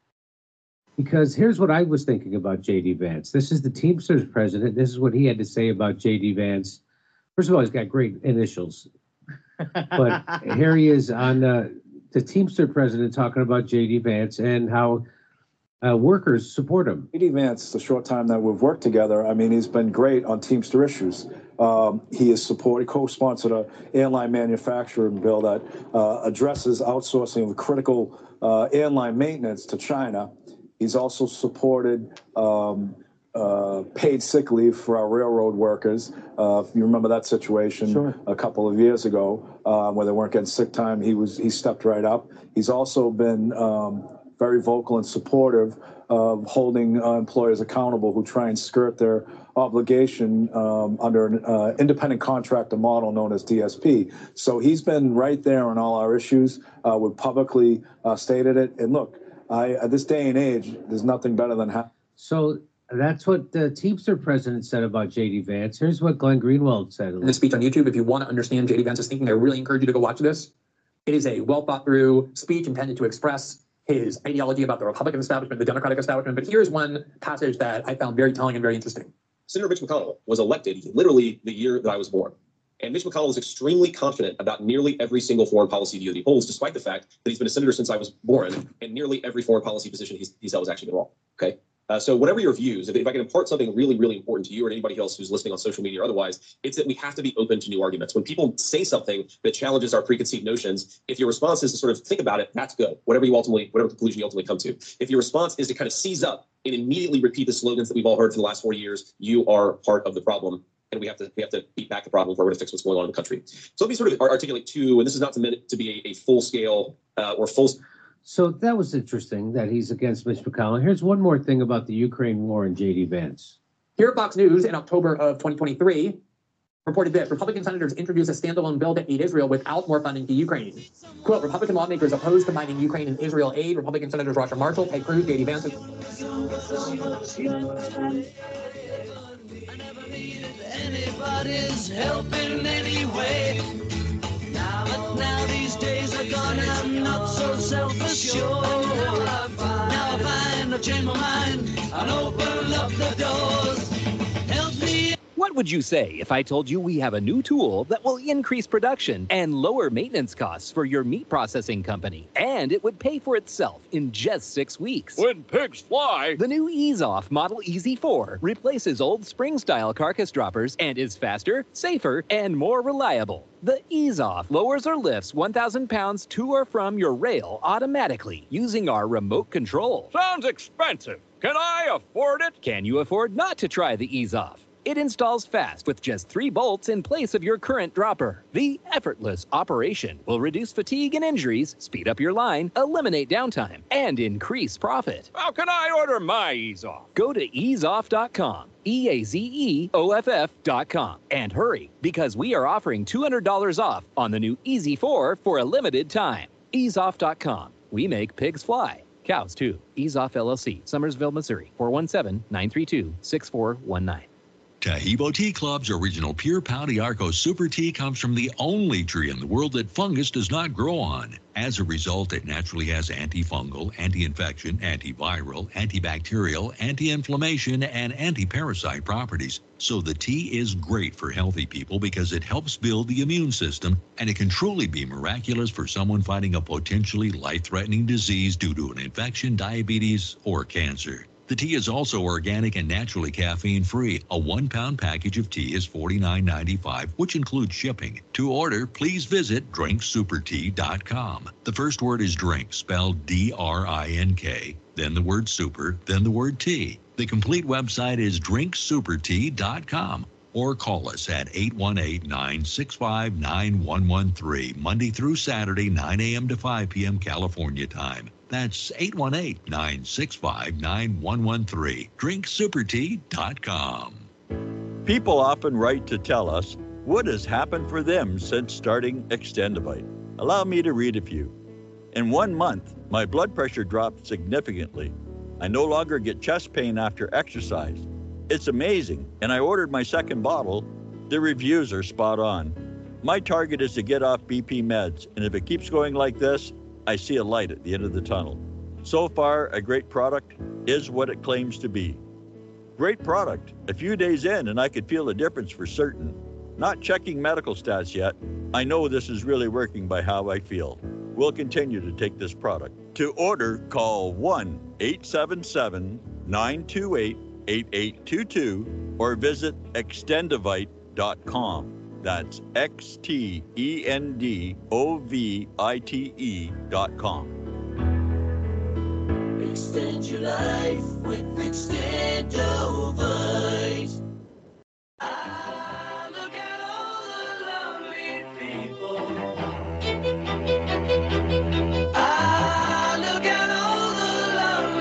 Because here's what I was thinking about J D Vance. This is the Teamsters president. This is what he had to say about J D Vance. First of all, he's got great initials. But here he is on uh, the Teamster president talking about J D Vance and how uh, workers support him. J D Vance, the short time that we've worked together, I mean, he's been great on Teamster issues. Um, he is supported, co-sponsored an airline manufacturing bill that uh, addresses outsourcing of critical uh, airline maintenance to China. He's also supported um, uh, paid sick leave for our railroad workers. Uh, if you remember that situation sure. a couple of years ago, uh, where they weren't getting sick time, he was he stepped right up. He's also been um, very vocal and supportive of holding uh, employers accountable who try and skirt their obligation um, under an uh, independent contractor model known as D S P. So he's been right there on all our issues. Uh, we've publicly uh, stated it. And look, I, at this day and age, there's nothing better than having. So that's what the Teamster president said about J D Vance. Here's what Glenn Greenwald said. In this speech on YouTube, if you want to understand J D Vance's thinking, I really encourage you to go watch this. It is a well thought through speech intended to express his ideology about the Republican establishment, the Democratic establishment. But here's one passage that I found very telling and very interesting. Senator Mitch McConnell was elected literally the year that I was born. And Mitch McConnell is extremely confident about nearly every single foreign policy view that he holds, despite the fact that he's been a senator since I was born, and nearly every foreign policy position he's, he's held has actually been wrong. Okay? Uh, so whatever your views, if, if I can impart something really, really important to you or anybody else who's listening on social media or otherwise, it's that we have to be open to new arguments. When people say something that challenges our preconceived notions, if your response is to sort of think about it, that's good. Whatever you ultimately, whatever conclusion you ultimately come to. If your response is to kind of seize up and immediately repeat the slogans that we've all heard for the last four years, you are part of the problem. And we have to we have to beat back the problem if we're going to fix what's going on in the country. So let me sort of articulate two, and this is not to, meant to be a, a full scale uh, or full. So that was interesting that he's against Mitch McConnell. Here's one more thing about the Ukraine war and J D Vance. Here at Fox News in October of twenty twenty-three reported that Republican senators introduced a standalone bill to aid Israel without more funding to Ukraine. Quote, Republican lawmakers opposed combining Ukraine and Israel aid. Republican Senators Roger Marshall, Ted Cruz, J D Vance. Anybody's helping anyway. Now, but now these days are gone, I'm not so self-assured. Now I find I've changed my mind and open up the doors. Help me. What would you say if I told you we have a new tool that will increase production and lower maintenance costs for your meat processing company? And it would pay for itself in just six weeks. When pigs fly! The new EaseOff Model E Z four replaces old spring-style carcass droppers and is faster, safer, and more reliable. The EaseOff lowers or lifts one thousand pounds to or from your rail automatically using our remote control. Sounds expensive. Can I afford it? Can you afford not to try the EaseOff? It installs fast with just three bolts in place of your current dropper. The effortless operation will reduce fatigue and injuries, speed up your line, eliminate downtime, and increase profit. How can I order my EaseOff? Go to ease off dot com, E A Z E O F F dot com, and hurry, because we are offering two hundred dollars off on the new E Z four for a limited time. ease off dot com. We make pigs fly. Cows, too. EaseOff L L C, Summersville, Missouri, four one seven, nine three two, six four one nine. Tahibo Tea Club's original pure Pau d'Arco Super Tea comes from the only tree in the world that fungus does not grow on. As a result, it naturally has antifungal, anti-infection, antiviral, antibacterial, anti-inflammation, and anti-parasite properties. So the tea is great for healthy people because it helps build the immune system, and it can truly be miraculous for someone fighting a potentially life-threatening disease due to an infection, diabetes, or cancer. The tea is also organic and naturally caffeine-free. A one-pound package of tea is forty-nine ninety-five, which includes shipping. To order, please visit drink super tea dot com. The first word is drink, spelled D R I N K, then the word super, then the word tea. The complete website is drink super tea dot com. Or call us at eight one eight, nine six five, nine one one three, Monday through Saturday, nine a.m. to five p.m. California time. That's eight one eight, nine six five, nine one one three, drink super tea dot com. People often write to tell us what has happened for them since starting Extendivite. Allow me to read a few. In one month, my blood pressure dropped significantly. I no longer get chest pain after exercise. It's amazing, and I ordered my second bottle. The reviews are spot on. My target is to get off B P meds, and if it keeps going like this, I see a light at the end of the tunnel. So far, a great product is what it claims to be. Great product. A few days in, and I could feel a difference for certain. Not checking medical stats yet. I know this is really working by how I feel. We'll continue to take this product. To order, call one eight seven seven, nine two eight, eight eight two two or visit extendivite dot com. That's X T E N D O V I T E dot com. Extend your life with Extendivite. Ah, look at all the lonely people. Ah, look at all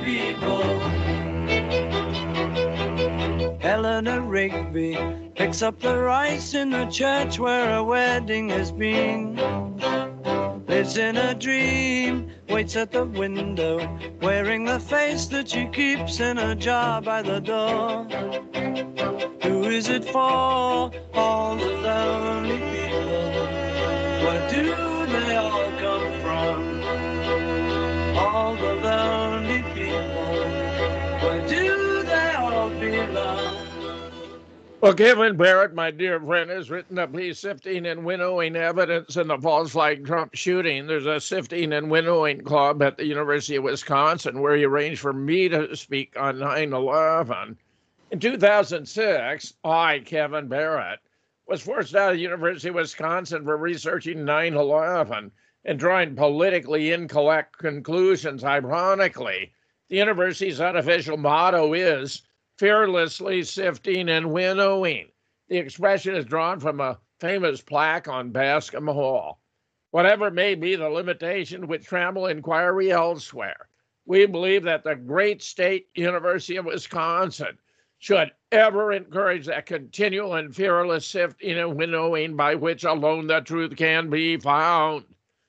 the lonely people. Eleanor Rigby picks up the rice in the church where a wedding has been. Lives in a dream, waits at the window, wearing the face that she keeps in a jar by the door. Who is it for? All the lonely people. Where do they all come from? All the lonely people. Where do they all belong? Well, Kevin Barrett, my dear friend, has written a piece sifting and winnowing evidence in the false flag Trump shooting. There's a sifting and winnowing club at the University of Wisconsin where he arranged for me to speak on nine eleven. In two thousand six, I, Kevin Barrett, was forced out of the University of Wisconsin for researching nine eleven and drawing politically incorrect conclusions. Ironically, the university's unofficial motto is fearlessly sifting and winnowing. The expression is drawn from a famous plaque on Bascom Hall. Whatever may be the limitation which trammel inquiry elsewhere, we believe that the great state University of Wisconsin should ever encourage that continual and fearless sifting and winnowing by which alone the truth can be found.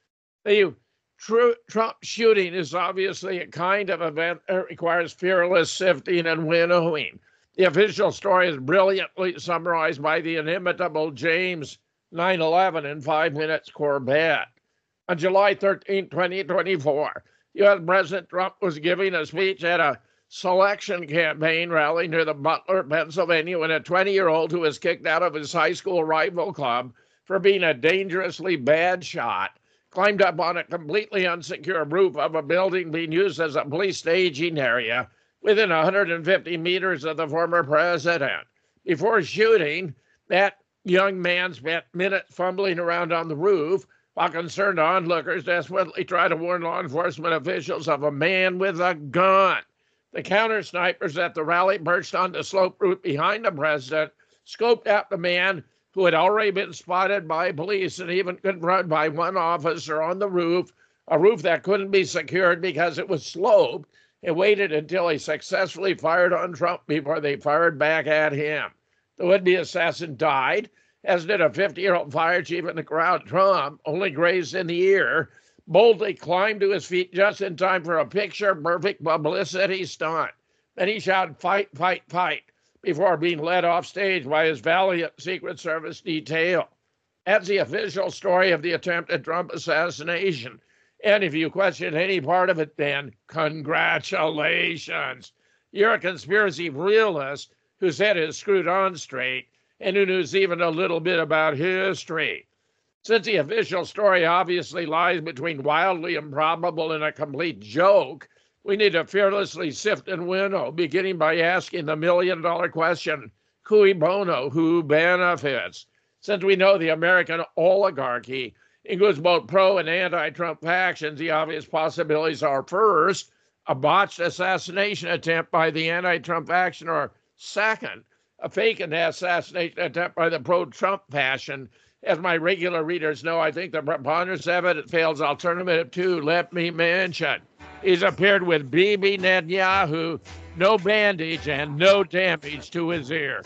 The True, Trump shooting is obviously a kind of event that requires fearless sifting and winnowing. The official story is brilliantly summarized by the inimitable James nine eleven in five minutes Corbett. On July thirteenth, twenty twenty-four, U S President Trump was giving a speech at a selection campaign rally near the Butler, Pennsylvania, when a twenty-year-old who was kicked out of his high school rifle club for being a dangerously bad shot climbed up on a completely unsecure roof of a building being used as a police staging area within one hundred fifty meters of the former president. Before shooting, that young man spent minutes fumbling around on the roof while concerned onlookers desperately tried to warn law enforcement officials of a man with a gun. The counter snipers at the rally perched on the slope roof behind the president, scoped out the man who had already been spotted by police and even confronted by one officer on the roof, a roof that couldn't be secured because it was sloped, and waited until he successfully fired on Trump before they fired back at him. The would-be assassin died, as did a fifty-year-old fire chief in the crowd. Trump, only grazed in the ear, boldly climbed to his feet just in time for a picture-perfect publicity stunt. Then he shouted, "Fight, fight, fight," before being led off stage by his valiant Secret Service detail. That's the official story of the attempted Trump assassination. And if you question any part of it, then congratulations. You're a conspiracy realist whose head is screwed on straight and who knows even a little bit about history. Since the official story obviously lies between wildly improbable and a complete joke, we need to fearlessly sift and winnow, beginning by asking the million-dollar question, cui bono, who benefits? Since we know the American oligarchy includes both pro- and anti-Trump factions, the obvious possibilities are, first, a botched assassination attempt by the anti-Trump faction, or second, a fake assassination attempt by the pro-Trump faction. As my regular readers know, I think the preponderance of it fails. Alternative two, let me mention. He's appeared with Bibi Netanyahu, no bandage and no damage to his ear.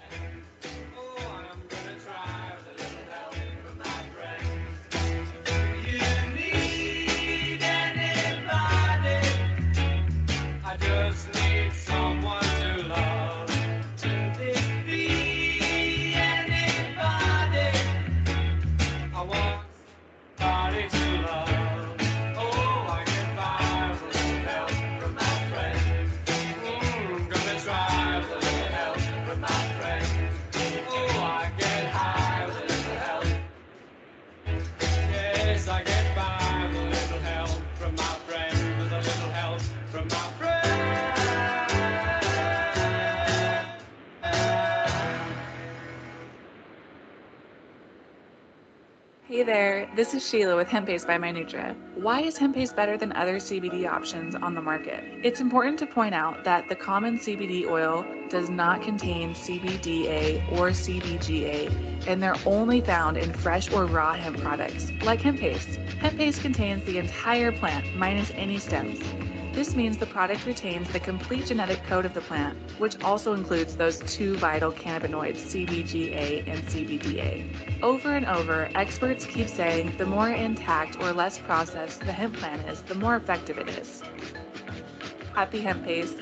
Hey there, this is Sheila with Hemp Paste by Minutra. Why is hemp paste better than other C B D options on the market? It's important to point out that the common C B D oil does not contain C B D A or C B G A, and they're only found in fresh or raw hemp products, like hemp paste. Hemp paste contains the entire plant, minus any stems. This means the product retains the complete genetic code of the plant, which also includes those two vital cannabinoids, C B G A and C B D A. Over and over, experts keep saying the more intact or less processed the hemp plant is, the more effective it is. Happy hemp paste.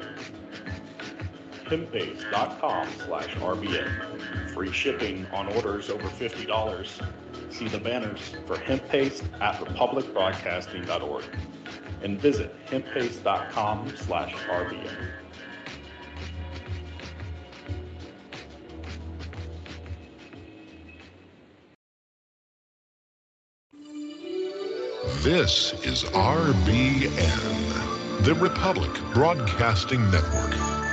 hemppaste.com slash RBN. Free shipping on orders over fifty dollars. See the banners for hemp paste at republic broadcasting dot org. And visit hemppaste.com slash RBN. This is R B N, the Republic Broadcasting Network.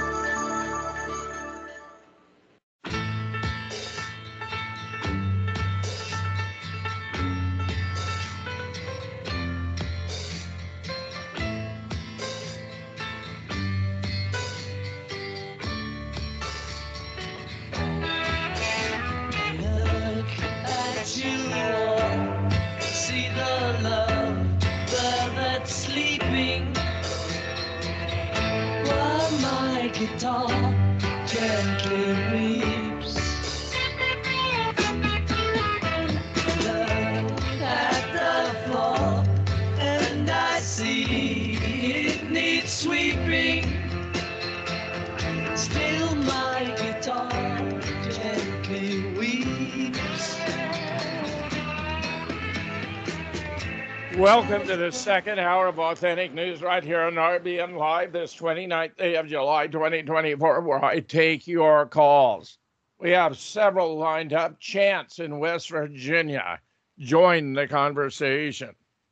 Welcome to the second hour of Authentic News right here on R B N Live this twenty-ninth day of July twenty twenty-four, where I take your calls. We have several lined up. Chance in West Virginia, join the conversation.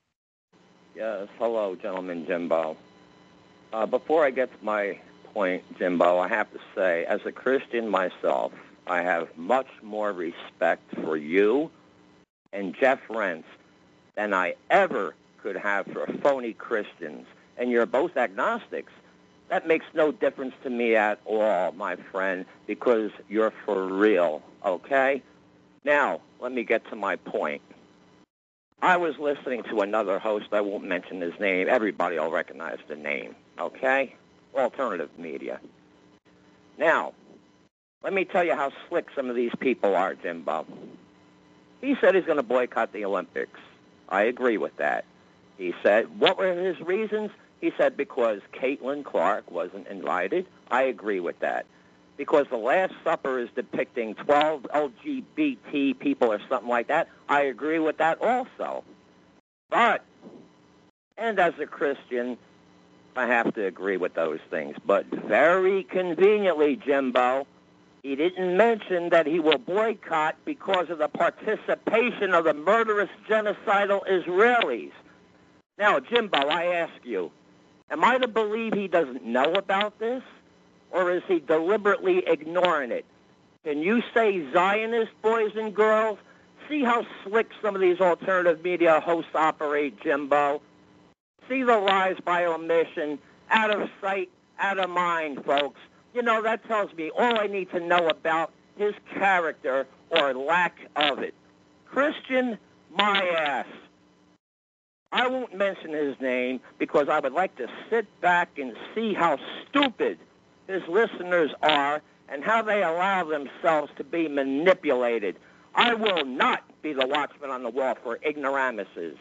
Yes, hello, gentlemen, Jimbo. Uh, before I get to my point, Jimbo, I have to say, as a Christian myself, I have much more respect for you and Jeff Rense than I ever could have for phony Christians. And you're both agnostics. That makes no difference to me at all, my friend, because you're for real, okay? Now, let me get to my point. I was listening to another host, I won't mention his name, everybody will recognize the name, okay? Alternative media. Now, let me tell you how slick some of these people are, Jimbo. He said he's going to boycott the Olympics. I agree with that. He said, what were his reasons? He said because Caitlin Clark wasn't invited. I agree with that. Because The Last Supper is depicting twelve L G B T people or something like that. I agree with that also. But, and as a Christian, I have to agree with those things. But very conveniently, Jimbo, he didn't mention that he will boycott because of the participation of the murderous, genocidal Israelis. Now, Jimbo, I ask you, am I to believe he doesn't know about this, or is he deliberately ignoring it? Can you say Zionist, boys and girls? See how slick some of these alternative media hosts operate, Jimbo? See the lies by omission, out of sight, out of mind, folks. You know, that tells me all I need to know about his character or lack of it. Christian, my ass. I won't mention his name because I would like to sit back and see how stupid his listeners are and how they allow themselves to be manipulated. I will not be the watchman on the wall for ignoramuses.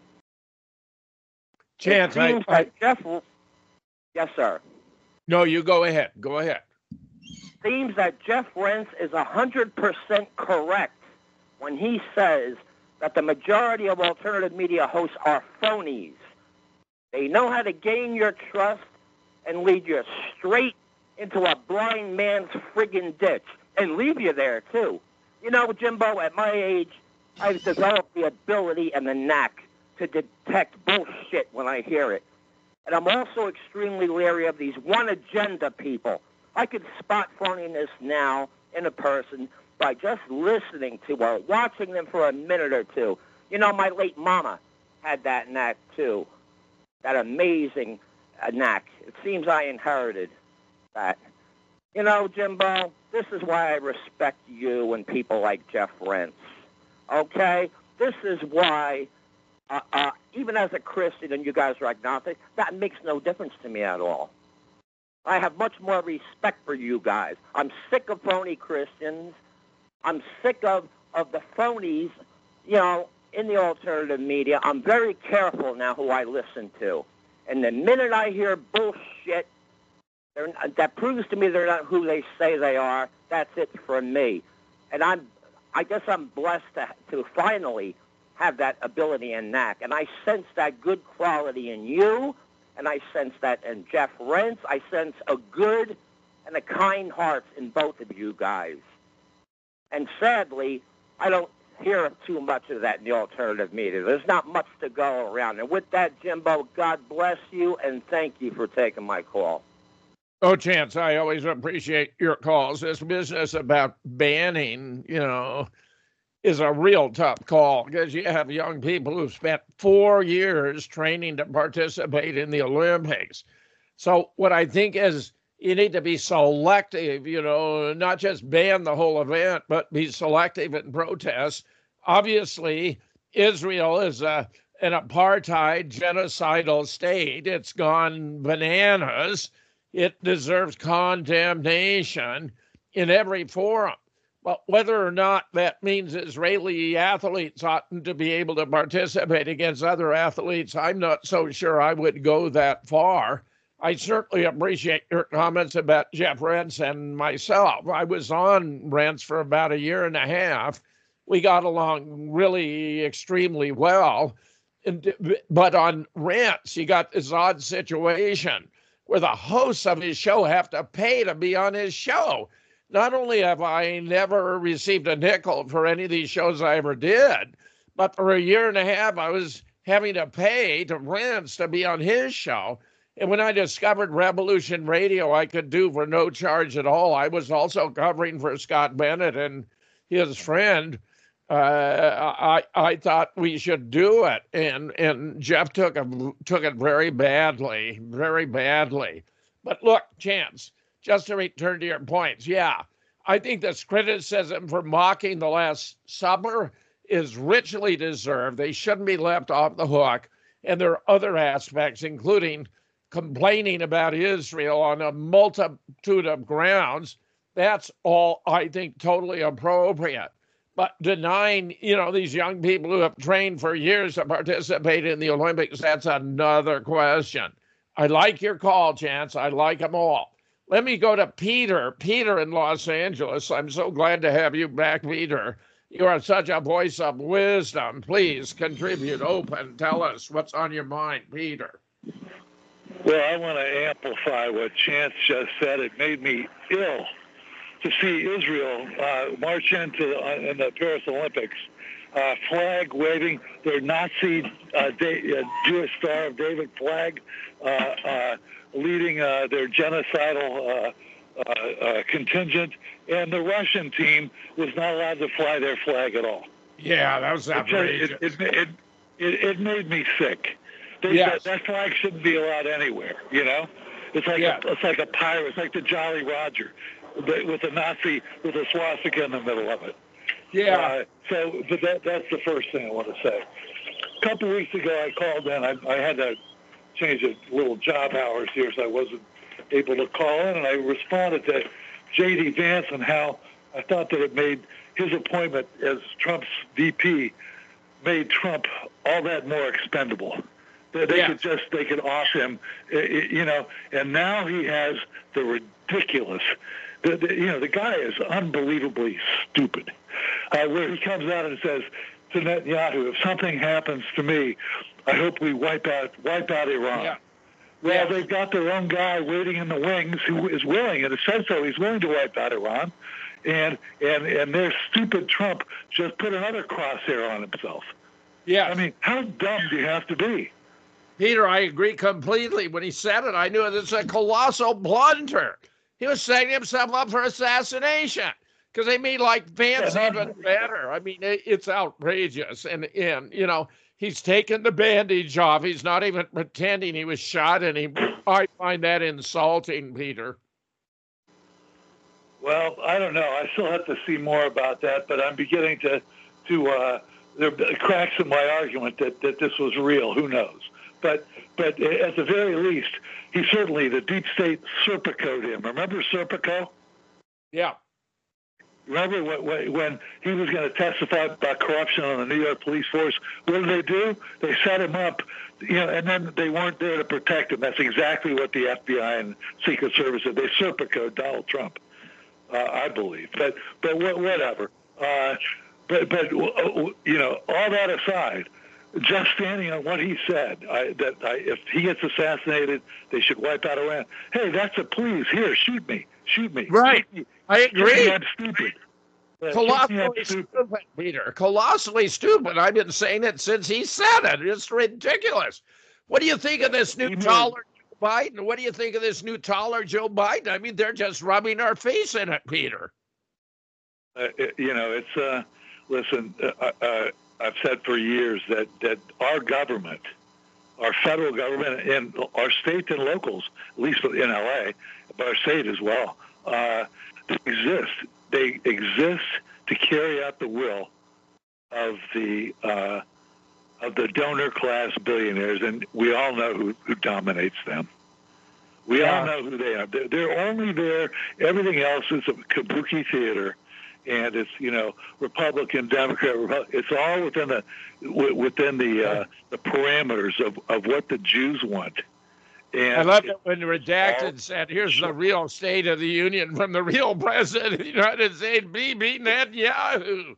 Chance, I, I... Jeff... Yes, sir. No, you go ahead. Go ahead. Seems that Jeff Rense is one hundred percent correct when he says that the majority of alternative media hosts are phonies. They know how to gain your trust and lead you straight into a blind man's friggin' ditch and leave you there, too. You know, Jimbo, at my age, I've developed the ability and the knack to detect bullshit when I hear it. And I'm also extremely leery of these one-agenda people. I could spot phoniness now in a person by just listening to or watching them for a minute or two. You know, my late mama had that knack, too. That amazing uh, knack. It seems I inherited that. You know, Jimbo, this is why I respect you and people like Jeff Rense. Okay? This is why, uh, uh, even as a Christian, and you guys are agnostic, that makes no difference to me at all. I have much more respect for you guys. I'm sick of phony Christians. I'm sick of, of the phonies, you know, in the alternative media. I'm very careful now who I listen to. And the minute I hear bullshit, they're, that proves to me they're not who they say they are. That's it for me. And I'm, I guess I'm blessed to, to finally have that ability and knack. And I sense that good quality in you, and I sense that in Jeff Rense. I sense a good and a kind heart in both of you guys. And sadly, I don't hear too much of that in the alternative media. There's not much to go around. And with that, Jimbo, God bless you, and thank you for taking my call. Oh, Chance, I always appreciate your calls. This business about banning, you know, is a real tough call because you have young people who've spent four years training to participate in the Olympics. So what I think is you need to be selective, you know, not just ban the whole event, but be selective in protests. Obviously, Israel is a, an apartheid, genocidal state. It's gone bananas. It deserves condemnation in every forum. But whether or not that means Israeli athletes oughtn't to be able to participate against other athletes, I'm not so sure I would go that far. I certainly appreciate your comments about Jeff Rentz and myself. I was on Rentz for about a year and a half. We got along really extremely well. And, but on Rentz, you got this odd situation where the hosts of his show have to pay to be on his show. Not only have I never received a nickel for any of these shows I ever did, but for a year and a half, I was having to pay to Rentz to be on his show. And when I discovered Revolution Radio, I could do for no charge at all. I was also covering for Scott Bennett and his friend. Uh, I I thought we should do it, and and Jeff took a, took it very badly, very badly. But look, Chance, just to return to your points, yeah, I think this criticism for mocking the Last Supper is richly deserved. They shouldn't be left off the hook. And there are other aspects, including complaining about Israel on a multitude of grounds. That's all, I think, totally appropriate. But denying, you know, these young people who have trained for years to participate in the Olympics, that's another question. I like your call, Chance. I like them all. Let me go to Peter. Peter in Los Angeles. I'm so glad to have you back, Peter. You are such a voice of wisdom. Please contribute, open. Tell us what's on your mind, Peter. Well, I want to amplify what Chance just said. It made me ill to see Israel uh, march into uh, in the Paris Olympics, uh, flag waving, their Nazi uh, da- uh, Jewish Star of David flag, uh, uh, leading uh, their genocidal uh, uh, uh, contingent, and the Russian team was not allowed to fly their flag at all. Yeah, that was outrageous. It, it, it, it, it made me sick. They, yes. that, that flag shouldn't be allowed anywhere, you know? It's like, yes. a, it's like a pirate. It's like the Jolly Roger with a Nazi with a swastika in the middle of it. Yeah. Uh, so, but that, that's the first thing I want to say. A couple of weeks ago, I called in. I, I had to change a little job hours here, so I wasn't able to call in, and I responded to J D Vance and how I thought that it made his appointment as Trump's V P made Trump all that more expendable. They, they yeah. could just, they could off him, you know, and now he has the ridiculous, the, the, you know, the guy is unbelievably stupid, uh, where he comes out and says to Netanyahu, if something happens to me, I hope we wipe out, wipe out Iran. Yeah. Well, yeah. they've got their own guy waiting in the wings who is willing, and it says so, he's willing to wipe out Iran. And, and, and their stupid Trump just put another crosshair on himself. Yeah. I mean, how dumb do you have to be? Peter, I agree completely. When he said it, I knew it was a colossal blunder. He was setting himself up for assassination because they made like Vance even better. I mean, it, it's outrageous. And, and, you know, he's taken the bandage off. He's not even pretending he was shot. And he, I find that insulting, Peter. Well, I don't know. I still have to see more about that, but I'm beginning to, to uh, there are cracks in my argument that, that this was real. Who knows? But but at the very least, he certainly, the deep state Serpicoed him. Remember Serpico? Yeah. Remember when, when he was going to testify about corruption on the New York police force? What did they do? They set him up, you know, and then they weren't there to protect him. That's exactly what the F B I and Secret Service did. They Serpicoed Donald Trump, uh, I believe. But but whatever. Uh, but but you know, all that aside, just standing on what he said, I, that I, if he gets assassinated, they should wipe out Iran. Hey, that's a please. Here, shoot me. Shoot me. Right. Me. I agree. I'm stupid. Colossally stupid, Peter. Colossally stupid. I've been saying it since he said it. It's ridiculous. What do you think of this new taller Joe Biden? What do you think of this new taller Joe Biden? I mean, they're just rubbing our face in it, Peter. Uh, it, you know, it's, uh, listen, uh, uh, I've said for years that, that our government, our federal government, and our state and locals, at least in L A, but our state as well, uh, they exist. They exist to carry out the will of the uh, of the donor class billionaires, and we all know who, who dominates them. We yeah. all know who they are. They're, they're only there. Everything else is a kabuki theater, and it's, you know, Republican, Democrat, Republican. It's all within the within the uh, the parameters of, of what the Jews want. And I love it when Redacted said, "Here's the real State of the Union from the real President of the United States, Bibi Netanyahu."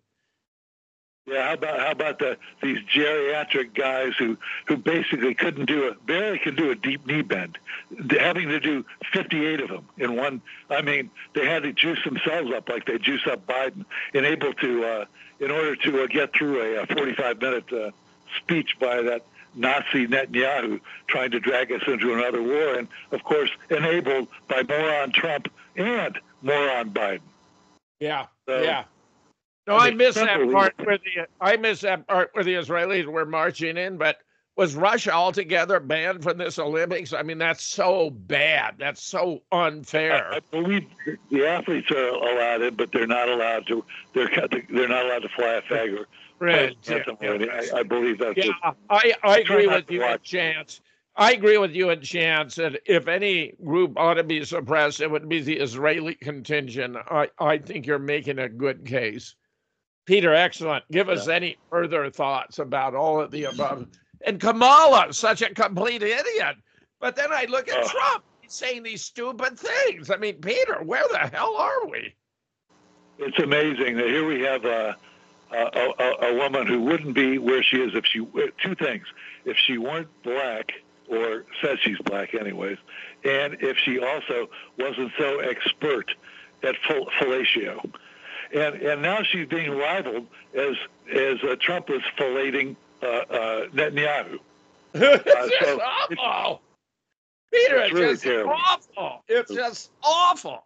Yeah, how about how about the these geriatric guys who, who basically couldn't do a barely could do a deep knee bend, having to do fifty-eight of them in one. I mean, they had to juice themselves up like they juice up Biden, and able to uh, in order to uh, get through a, a forty-five minute uh, speech by that Nazi Netanyahu trying to drag us into another war, and of course enabled by moron Trump and moron Biden. Yeah, so, yeah. No, I, mean, I miss that part where the I miss that part where the Israelis were marching in. But was Russia altogether banned from this Olympics? I mean, that's so bad. That's so unfair. I, I believe the athletes are allowed in, but they're not allowed to. They're they're not allowed to fly a flag or. Right. Yeah. I, I believe that's. Yeah, a, I I agree with you and Chance. I agree with you and Chance that if any group ought to be suppressed, it would be the Israeli contingent. I I think you're making a good case. Peter, excellent. Give us yeah. any further thoughts about all of the above. And Kamala, such a complete idiot. But then I look at uh, Trump, he's saying these stupid things. I mean, Peter, where the hell are we? It's amazing that here we have a, a, a, a woman who wouldn't be where she is if she, two things, if she weren't black, or says she's black anyways, and if she also wasn't so expert at fellatio. And and now she's being rivaled as as uh, Trump is filleting uh, uh, Netanyahu. It's uh, just so awful. It's, Peter, it's, it's really just terrible. awful. It's just awful.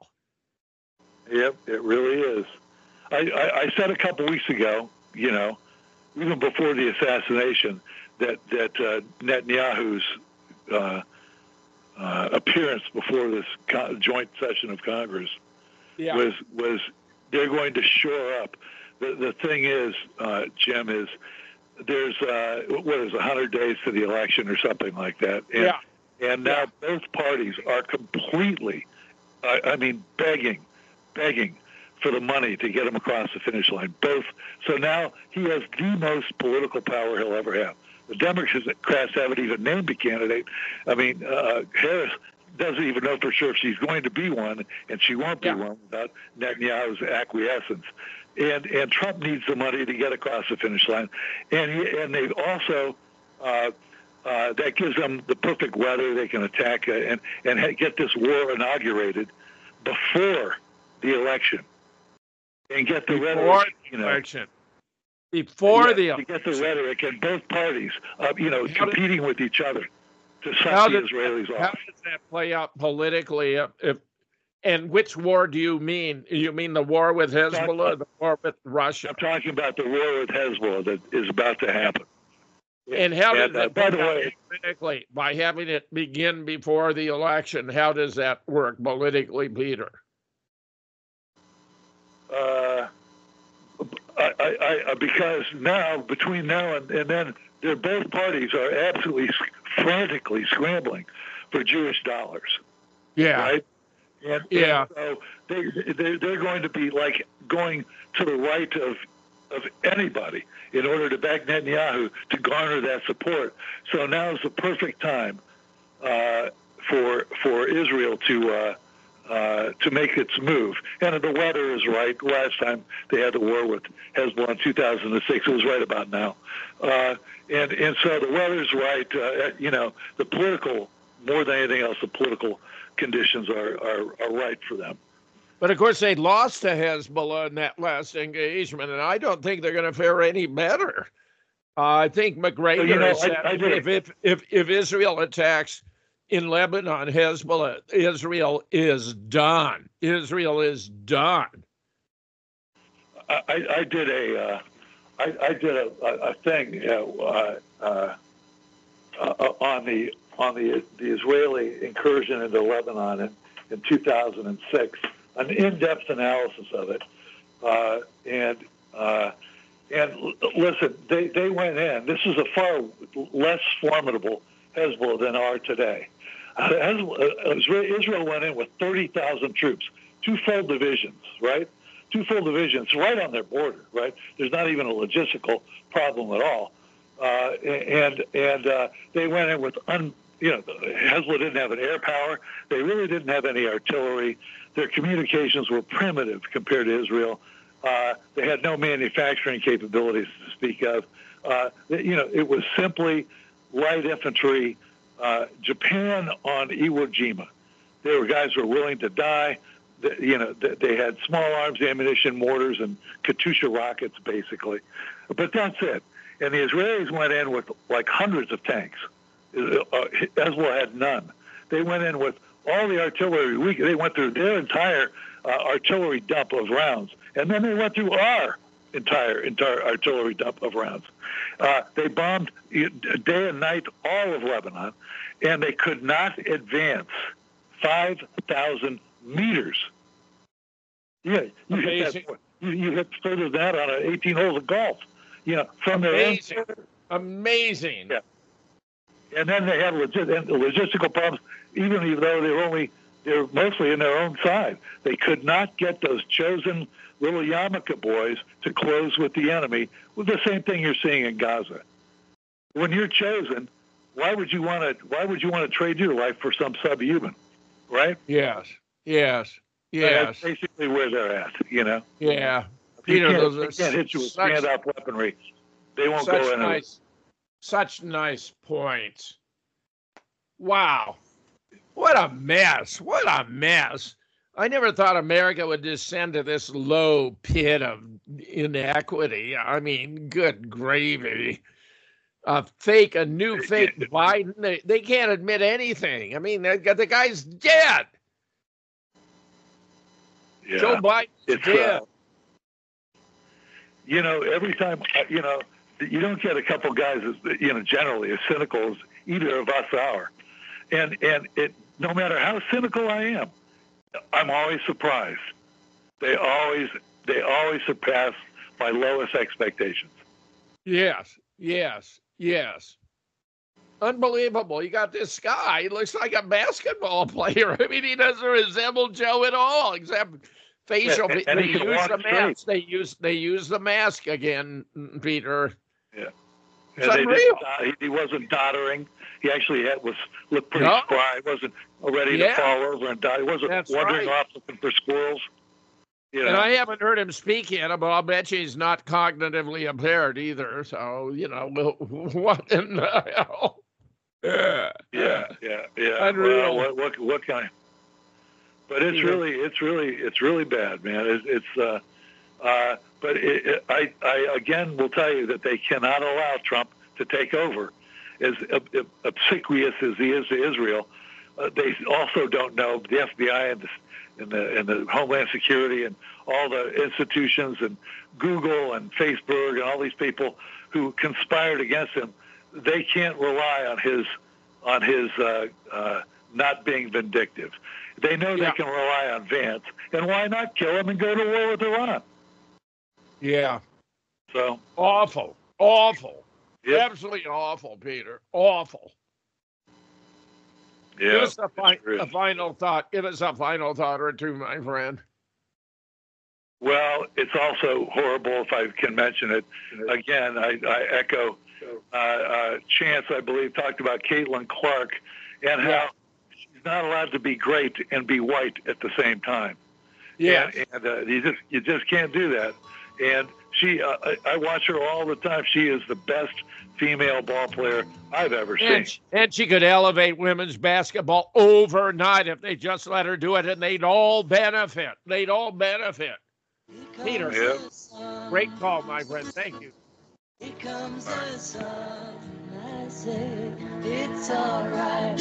Yep, it really is. I, I, I said a couple weeks ago, you know, even before the assassination, that that uh, Netanyahu's uh, uh, appearance before this co- joint session of Congress yeah. was was. They're going to shore up. The the thing is, uh, Jim, is there's uh, what is one hundred days to the election or something like that, and yeah. and now yeah. both parties are completely, I, I mean, begging, begging for the money to get him across the finish line. Both. So now he has the most political power he'll ever have. The Democrats haven't even named a candidate. I mean, uh, Harris doesn't even know for sure if she's going to be one, and she won't be yeah. one without Netanyahu's acquiescence. And and Trump needs the money to get across the finish line, and he, and they also uh, uh, that gives them the perfect weather. They can attack uh, and and get this war inaugurated before the election, and get the before rhetoric. The you know, election. Before yeah, the to get the rhetoric and both parties, uh, you know, how competing does, with each other. To suck how the does, Israelis off. How does that play out politically? If, if and which war do you mean? You mean the war with Hezbollah, or the war with Russia? I'm talking about the war with Hezbollah that is about to happen. And how and, does uh, that by the way, politically by having it begin before the election? How does that work politically, Peter? Uh, I, I, I, because now between now and, and then. They're, both parties are absolutely frantically scrambling for Jewish dollars. Yeah. Right? And, yeah. And so they, they're, they're going to be like going to the right of of anybody in order to back Netanyahu to garner that support. So now is the perfect time uh, for for Israel to uh, uh, to make its move. And the weather is right. Last time they had the war with Hezbollah in two thousand six, it was right about now. Uh, and and so the weather's right. Uh, you know, the political, more than anything else, the political conditions are, are, are right for them. But of course, they lost to Hezbollah in that last engagement, and I don't think they're going to fare any better. Uh, I think McGregor well, you know, said I, I if, if if if Israel attacks in Lebanon, Hezbollah, Israel is done. Israel is done. I, I did a uh, I, I did a, a thing uh, uh, uh, on the on the the Israeli incursion into Lebanon in, in two thousand six, an in-depth analysis of it, uh, and uh, and listen, they they went in. This is a far less formidable Hezbollah than are today. Uh, Hezbollah, Israel went in with thirty thousand troops, two full divisions, right? Two full divisions right on their border, right? There's not even a logistical problem at all. Uh, and and uh, they went in with, un, you know, Hezbollah didn't have an air power. They really didn't have any artillery. Their communications were primitive compared to Israel. Uh, they had no manufacturing capabilities to speak of. Uh, you know, it was simply light infantry. Uh, Japan on Iwo Jima. There were guys who were willing to die. You know, they had small arms ammunition, mortars, and Katyusha rockets, basically. But that's it. And the Israelis went in with like hundreds of tanks. Uh, Hezbollah had none. They went in with all the artillery. We, they went through their entire uh, artillery dump of rounds, and then they went through our entire entire artillery dump of rounds. Uh, they bombed day and night all of Lebanon, and they could not advance five thousand meters. Yeah, you hit, that, you, you hit further than that on an eighteen holes of golf. You know, from Amazing. their Amazing. Yeah. And then they had logis- and logistical problems, even though they were only they're mostly in their own side. They could not get those chosen little yarmulke boys to close with the enemy. With the same thing you're seeing in Gaza. When you're chosen, why would you want to? Why would you want to trade your life for some subhuman? Right? Yes. Yes. Yes. That's basically where they're at. You know. Yeah. You Peter, can't, those they are can't hit you with such- stand-up weaponry. They won't Such go in. nice, such nice points. Wow. What a mess. What a mess. I never thought America would descend to this low pit of inequity. I mean, good gravy. A fake, a new fake Biden. They, they can't admit anything. I mean, they got the guy's dead. Yeah. Joe Biden's It's, dead. uh, you know, every time, uh, you know, you don't get a couple guys, as, you know, generally as cynical as either of us are. And and it, no matter how cynical I am, I'm always surprised. They always they always surpass my lowest expectations. Yes, yes, yes. Unbelievable. You got this guy. He looks like a basketball player. I mean, he doesn't resemble Joe at all, except facial. Yeah, and- and they he can use walk the straight. mask. They use they use the mask again, Peter. Yeah. It's And they unreal. didn't, uh, he, he wasn't doddering. He actually had, was looked pretty No. spry. He wasn't ready Yeah. to fall over and die. He wasn't That's wandering right. off looking for squirrels. You know. And I haven't heard him speak yet, but I'll bet you he's not cognitively impaired either. So, you know, what in the hell? Yeah, Yeah, yeah, yeah. Unreal. Well, what, what, what kind? But it's Yeah. really, it's really, it's really bad, man. It's, it's uh, uh, but it, it, I, I again will tell you that they cannot allow Trump to take over. As ob- ob- obsequious as he is to Israel, uh, they also don't know the F B I and the, and the and the Homeland Security and all the institutions and Google and Facebook and all these people who conspired against him. They can't rely on his on his uh, uh, not being vindictive. They know Yeah. they can rely on Vance, and why not kill him and go to war with Iran? Yeah. So Awful. Awful. Yep. Absolutely awful, Peter. Awful. yeah, Give us a, fi- it's really- a final thought. Give us a final thought or two, my friend. Well, it's also horrible if I can mention it. Again, I, I echo uh, uh, Chance, I believe, talked about Caitlin Clark and Yeah. how she's not allowed to be great and be white at the same time. Yes. And, and uh, you just you just can't do that. and she, uh, I, I watch her all the time. She is the best female ball player I've ever seen. And, and she could elevate women's basketball overnight if they just let her do it, and they'd all benefit. They'd all benefit. Peter, yeah. Great call, my friend. Thank you. Here comes the sun, I say it's all right.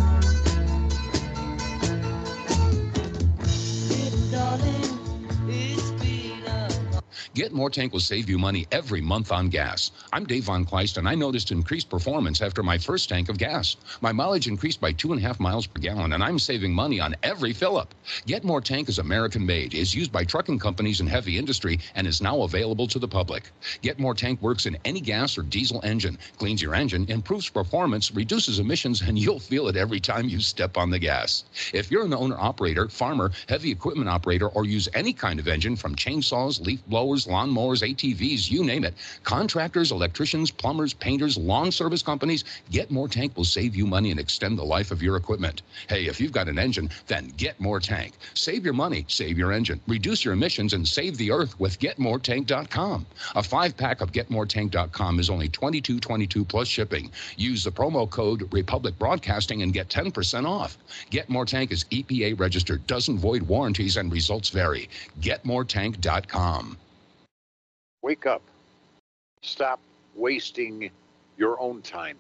Little darling, it's been a Get More Tank will save you money every month on gas. I'm Dave Von Kleist, and I noticed increased performance after my first tank of gas. My mileage increased by two and a half miles per gallon, and I'm saving money on every fill-up. Get More Tank is American-made, is used by trucking companies and heavy industry, and is now available to the public. Get More Tank works in any gas or diesel engine, cleans your engine, improves performance, reduces emissions, and you'll feel it every time you step on the gas. If you're an owner-operator, farmer, heavy equipment operator, or use any kind of engine from chainsaws, leaf blowers, lawnmowers, A T Vs, you name it, contractors, electricians, plumbers, painters, lawn service companies, Get More Tank will save you money and extend the life of your equipment. Hey, if you've got an engine, then Get More Tank. Save your money, save your engine, reduce your emissions, and save the earth with get more tank dot com. A five-pack of get more tank dot com is only twenty-two twenty-two plus shipping. Use the promo code Republic Broadcasting and get ten percent off. Get More Tank is E P A registered, doesn't void warranties, and results vary. get more tank dot com. Wake up. Stop wasting your own time.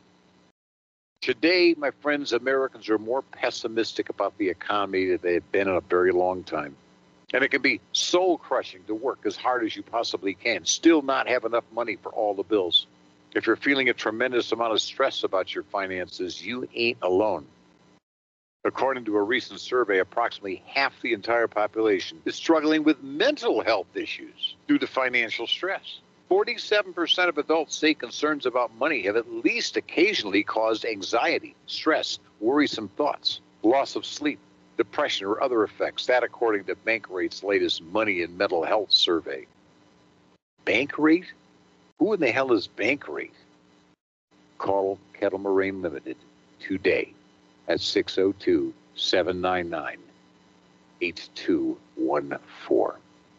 Today, my friends, Americans are more pessimistic about the economy than they have been in a very long time. And it can be soul-crushing to work as hard as you possibly can, still not have enough money for all the bills. If you're feeling a tremendous amount of stress about your finances, you ain't alone. According to a recent survey, approximately half the entire population is struggling with mental health issues due to financial stress. forty-seven percent of adults say concerns about money have at least occasionally caused anxiety, stress, worrisome thoughts, loss of sleep, depression, or other effects. That according to Bankrate's latest Money and Mental Health survey. Bankrate? Who in the hell is Bankrate? Call Kettle Moraine Limited today at six oh two, seven nine nine, eight two one four.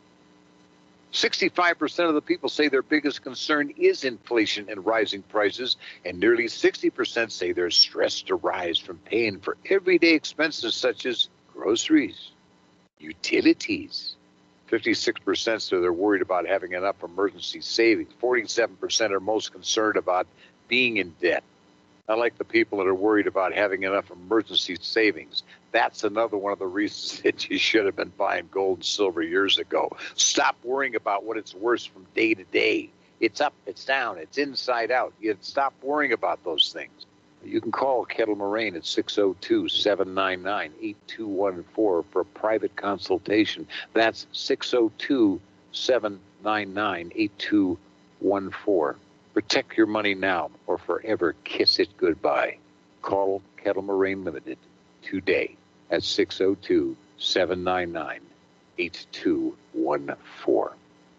sixty-five percent of the people say their biggest concern is inflation and rising prices, and nearly sixty percent say they're stressed to rise from paying for everyday expenses such as groceries, utilities. fifty-six percent say they're worried about having enough emergency savings. forty-seven percent are most concerned about being in debt. I like the people that are worried about having enough emergency savings. That's another one of the reasons that you should have been buying gold and silver years ago. Stop worrying about what it's worth from day to day. It's up, it's down, it's inside out. You stop worrying about those things. You can call Kettle Moraine at six oh two, seven nine nine, eight two one four for a private consultation. That's six oh two, seven nine nine, eight two one four. Protect your money now or forever kiss it goodbye. Call Kettle Moraine Limited today at six oh two, seven nine nine, eight two one four.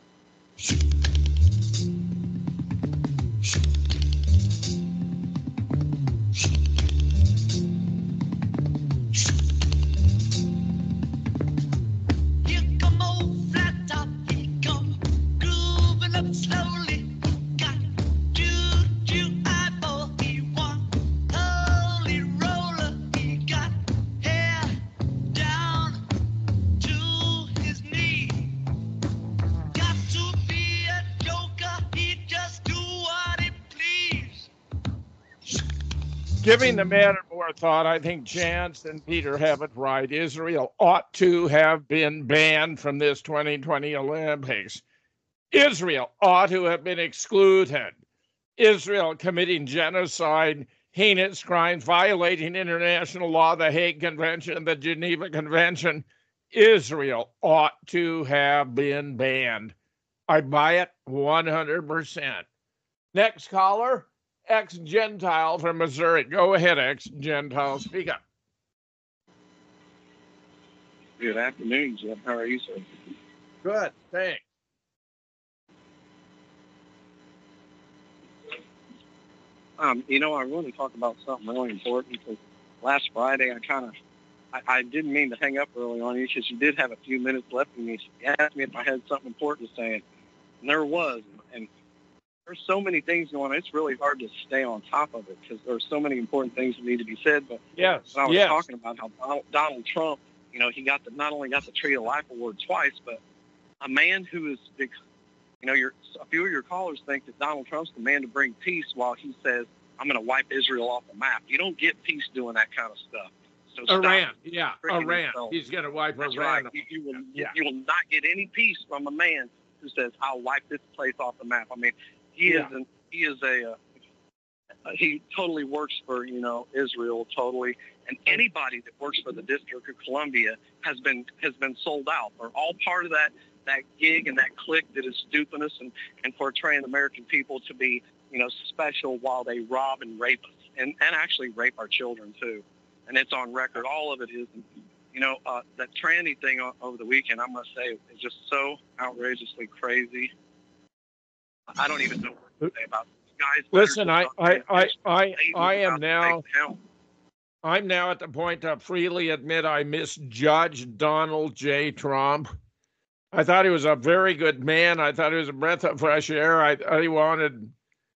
Giving the matter more thought, I think Chance and Peter have it right. Israel ought to have been banned from this twenty twenty Olympics. Israel ought to have been excluded. Israel committing genocide, heinous crimes, violating international law, the Hague Convention, the Geneva Convention. Israel ought to have been banned. I buy it one hundred percent. Next caller. Ex-Gentile from Missouri. Go ahead, ex-Gentile. Speak up. Good afternoon, Jim. How are you, sir? Good, thanks. Um, you know, I want to talk about something really important because last Friday I kind of, I, I didn't mean to hang up early on you because you did have a few minutes left in me. You asked me if I had something important to say. and there was, and there's so many things going on. It's really hard to stay on top of it because there's so many important things that need to be said. But yes, when I was yes. talking about how Donald, Donald Trump, you know, he got the, not only got the Tree of Life Award twice, but a man who is, you know, your a few of your callers think that Donald Trump's the man to bring peace, while he says, "I'm going to wipe Israel off the map." You don't get peace doing that kind of stuff. So stop Iran, yeah, tricking Iran. yourself. He's going to wipe That's Iran. right. You, you will, Yeah. you will not get any peace from a man who says, "I'll wipe this place off the map." I mean, he Yeah. is an, he is a uh, he totally works for, you know, Israel totally, and anybody that works for the District of Columbia has been has been sold out. They're all part of that that gig and that clique that is duping us and, and portraying American people to be, you know, special while they rob and rape us and, and actually rape our children too. And it's on record. All of it is. You know, uh, that tranny thing o- over the weekend, I must say, is just so outrageously crazy. I don't even know what to say about it. Guys, Listen, I, I, I, I, I am now, I'm now at the point to freely admit I misjudged Donald J. Trump. I thought he was a very good man. I thought he was a breath of fresh air. I thought he wanted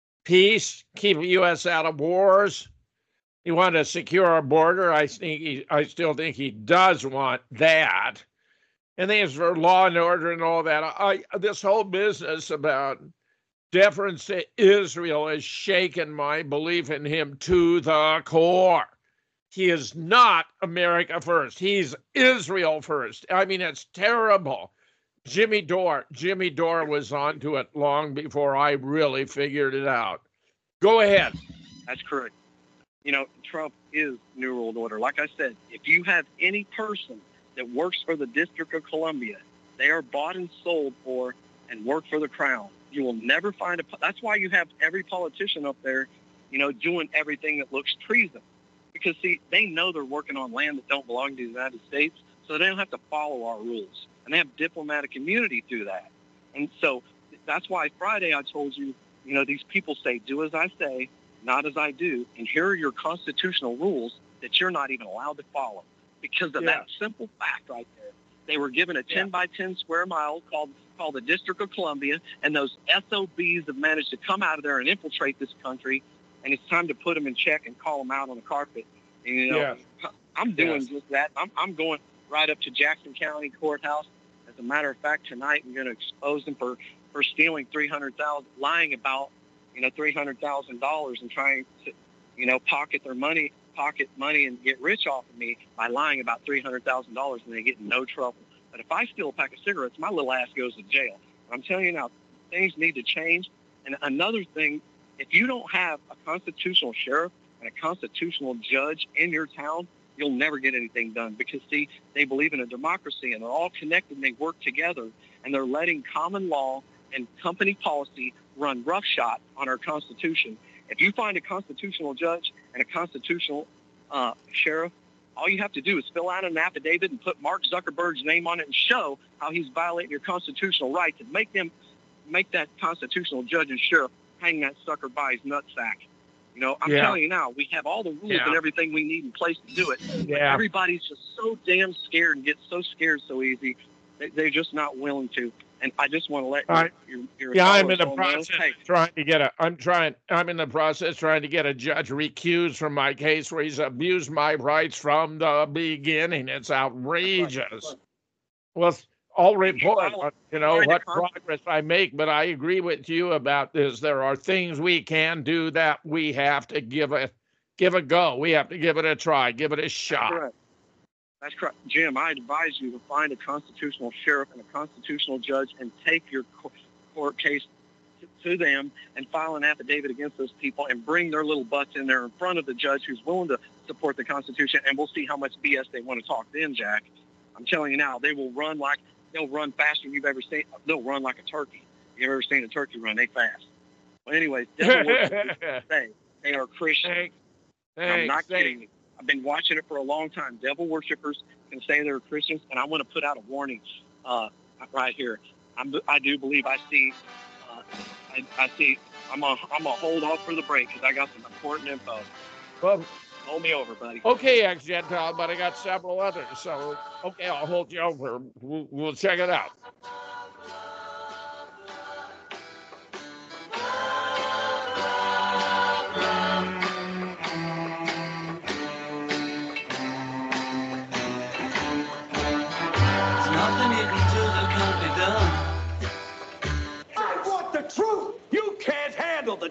peace, keep the U S out of wars. He wanted to secure our border. I think he, I still think he does want that. And then for law and order and all that. I this whole business about deference to Israel has shaken my belief in him to the core. He is not America first. He's Israel first. I mean, it's terrible. Jimmy Dore, Jimmy Dore was onto it long before I really figured it out. Go ahead. That's correct. You know, Trump is New World Order. Like I said, if you have any person that works for the District of Columbia, they are bought and sold for and work for the crown. You will never find a, that's why you have every politician up there, you know, doing everything that looks treason. Because, see, they know they're working on land that don't belong to the United States, so they don't have to follow our rules. And they have diplomatic immunity through that. And so that's why Friday I told you, you know, these people say, do as I say, not as I do. And here are your constitutional rules that you're not even allowed to follow because of Yeah. that simple fact right there. They were given a ten by ten square mile called called the District of Columbia, and those S O Bs have managed to come out of there and infiltrate this country, and it's time to put them in check and call them out on the carpet. And, you know, Yes. I'm doing Yes. just that. I'm, I'm going right up to Jackson County Courthouse. As a matter of fact, tonight I'm going to expose them for, for stealing three hundred thousand dollars, lying about, you know, three hundred thousand dollars and trying to, you know, pocket their money, pocket money and get rich off of me by lying about three hundred thousand dollars, and they get in no trouble. But if I steal a pack of cigarettes, my little ass goes to jail. I'm telling you now, things need to change. And another thing, if you don't have a constitutional sheriff and a constitutional judge in your town, you'll never get anything done because, see, they believe in a democracy and they're all connected and they work together, and they're letting common law and company policy run roughshod on our Constitution. If you find a constitutional judge and a constitutional uh, sheriff, all you have to do is fill out an affidavit and put Mark Zuckerberg's name on it and show how he's violating your constitutional rights, and make them, make that constitutional judge and sheriff hang that sucker by his nutsack. You know, I'm Yeah. telling you now, we have all the rules Yeah. and everything we need in place to do it. But Yeah. everybody's just so damn scared and gets so scared so easy. They, they're just not willing to. And I just want to let I- your, your, your Yeah, I'm in followers the all know, process hey, of trying to get a. I'm trying. I'm in the process trying to get a judge recused from my case where he's abused my rights from the beginning. It's outrageous. Well, I'll report, on, you know, what progress I make. But I agree with you about this. There are things we can do that we have to give a give a go. We have to give it a try. Give it a shot. correct. That's correct. Jim, I advise you to find a constitutional sheriff and a constitutional judge and take your co- court case to, to them and file an affidavit against those people and bring their little butts in there in front of the judge who's willing to support the Constitution, and we'll see how much B S they want to talk then, Jack. I'm telling you now, they will run like, they'll run faster than you've ever seen. They'll run like a turkey. You've ever seen a turkey run? They fast. Well, anyways, devil worshipers say they are Christians. Thanks. I'm Thanks. not Thanks. kidding you. I've been watching it for a long time. Devil worshippers can say they're Christians, and I want to put out a warning uh, right here. I'm, I do believe I see, uh, I, I see, I'm going I'm to hold off for the break because I got some important info. Well, Hold me over, buddy. okay, ex-Gentile, but I got several others. So, okay, I'll hold you over. We'll, we'll check it out.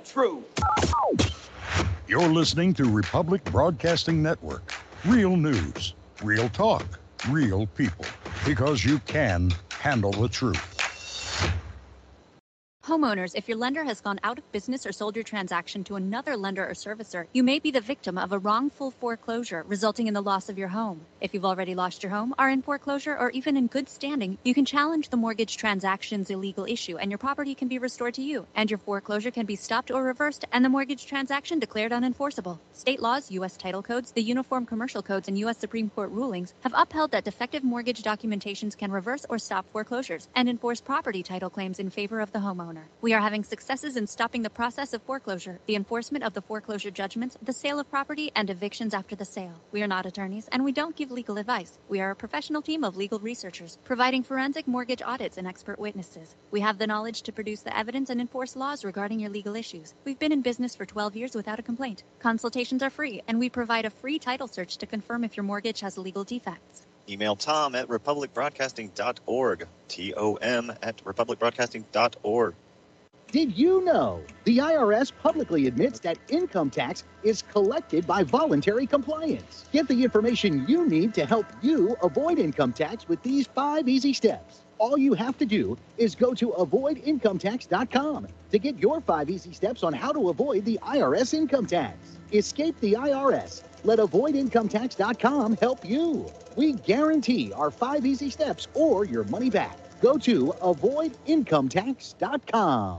truth. You're listening to Republic Broadcasting Network. Real news, real talk, real people. Because you can handle the truth. Homeowners, if your lender has gone out of business or sold your transaction to another lender or servicer, you may be the victim of a wrongful foreclosure, resulting in the loss of your home. If you've already lost your home, are in foreclosure, or even in good standing, you can challenge the mortgage transaction's illegal issue, and your property can be restored to you, and your foreclosure can be stopped or reversed, and the mortgage transaction declared unenforceable. State laws, U S title codes, the Uniform Commercial Codes, and U S Supreme Court rulings have upheld that defective mortgage documentations can reverse or stop foreclosures and enforce property title claims in favor of the homeowner. We are having successes in stopping the process of foreclosure, the enforcement of the foreclosure judgments, the sale of property, and evictions after the sale. We are not attorneys, and we don't give legal advice. We are a professional team of legal researchers, providing forensic mortgage audits and expert witnesses. We have the knowledge to produce the evidence and enforce laws regarding your legal issues. We've been in business for twelve years without a complaint. Consultations are free, and we provide a free title search to confirm if your mortgage has legal defects. Email Tom at republic broadcasting dot org. T O M at republic broadcasting dot org. Did you know the I R S publicly admits that income tax is collected by voluntary compliance? Get the information you need to help you avoid income tax with these five easy steps. All you have to do is go to avoid income tax dot com to get your five easy steps on how to avoid the I R S income tax. Escape the I R S. Let avoid income tax dot com help you. We guarantee our five easy steps or your money back. Go to avoid income tax dot com.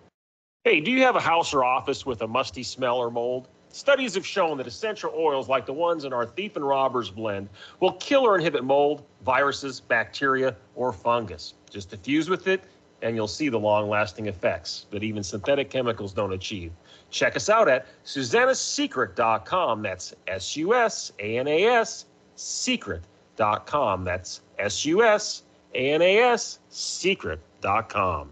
Hey, do you have a house or office with a musty smell or mold? Studies have shown that essential oils like the ones in our Thief and Robbers blend will kill or inhibit mold, viruses, bacteria, or fungus. Just diffuse with it, and you'll see the long-lasting effects that even synthetic chemicals don't achieve. Check us out at Susanna's Secret dot com. That's S U S A N A S Secret dot com. That's S U S A N A S Secret dot com.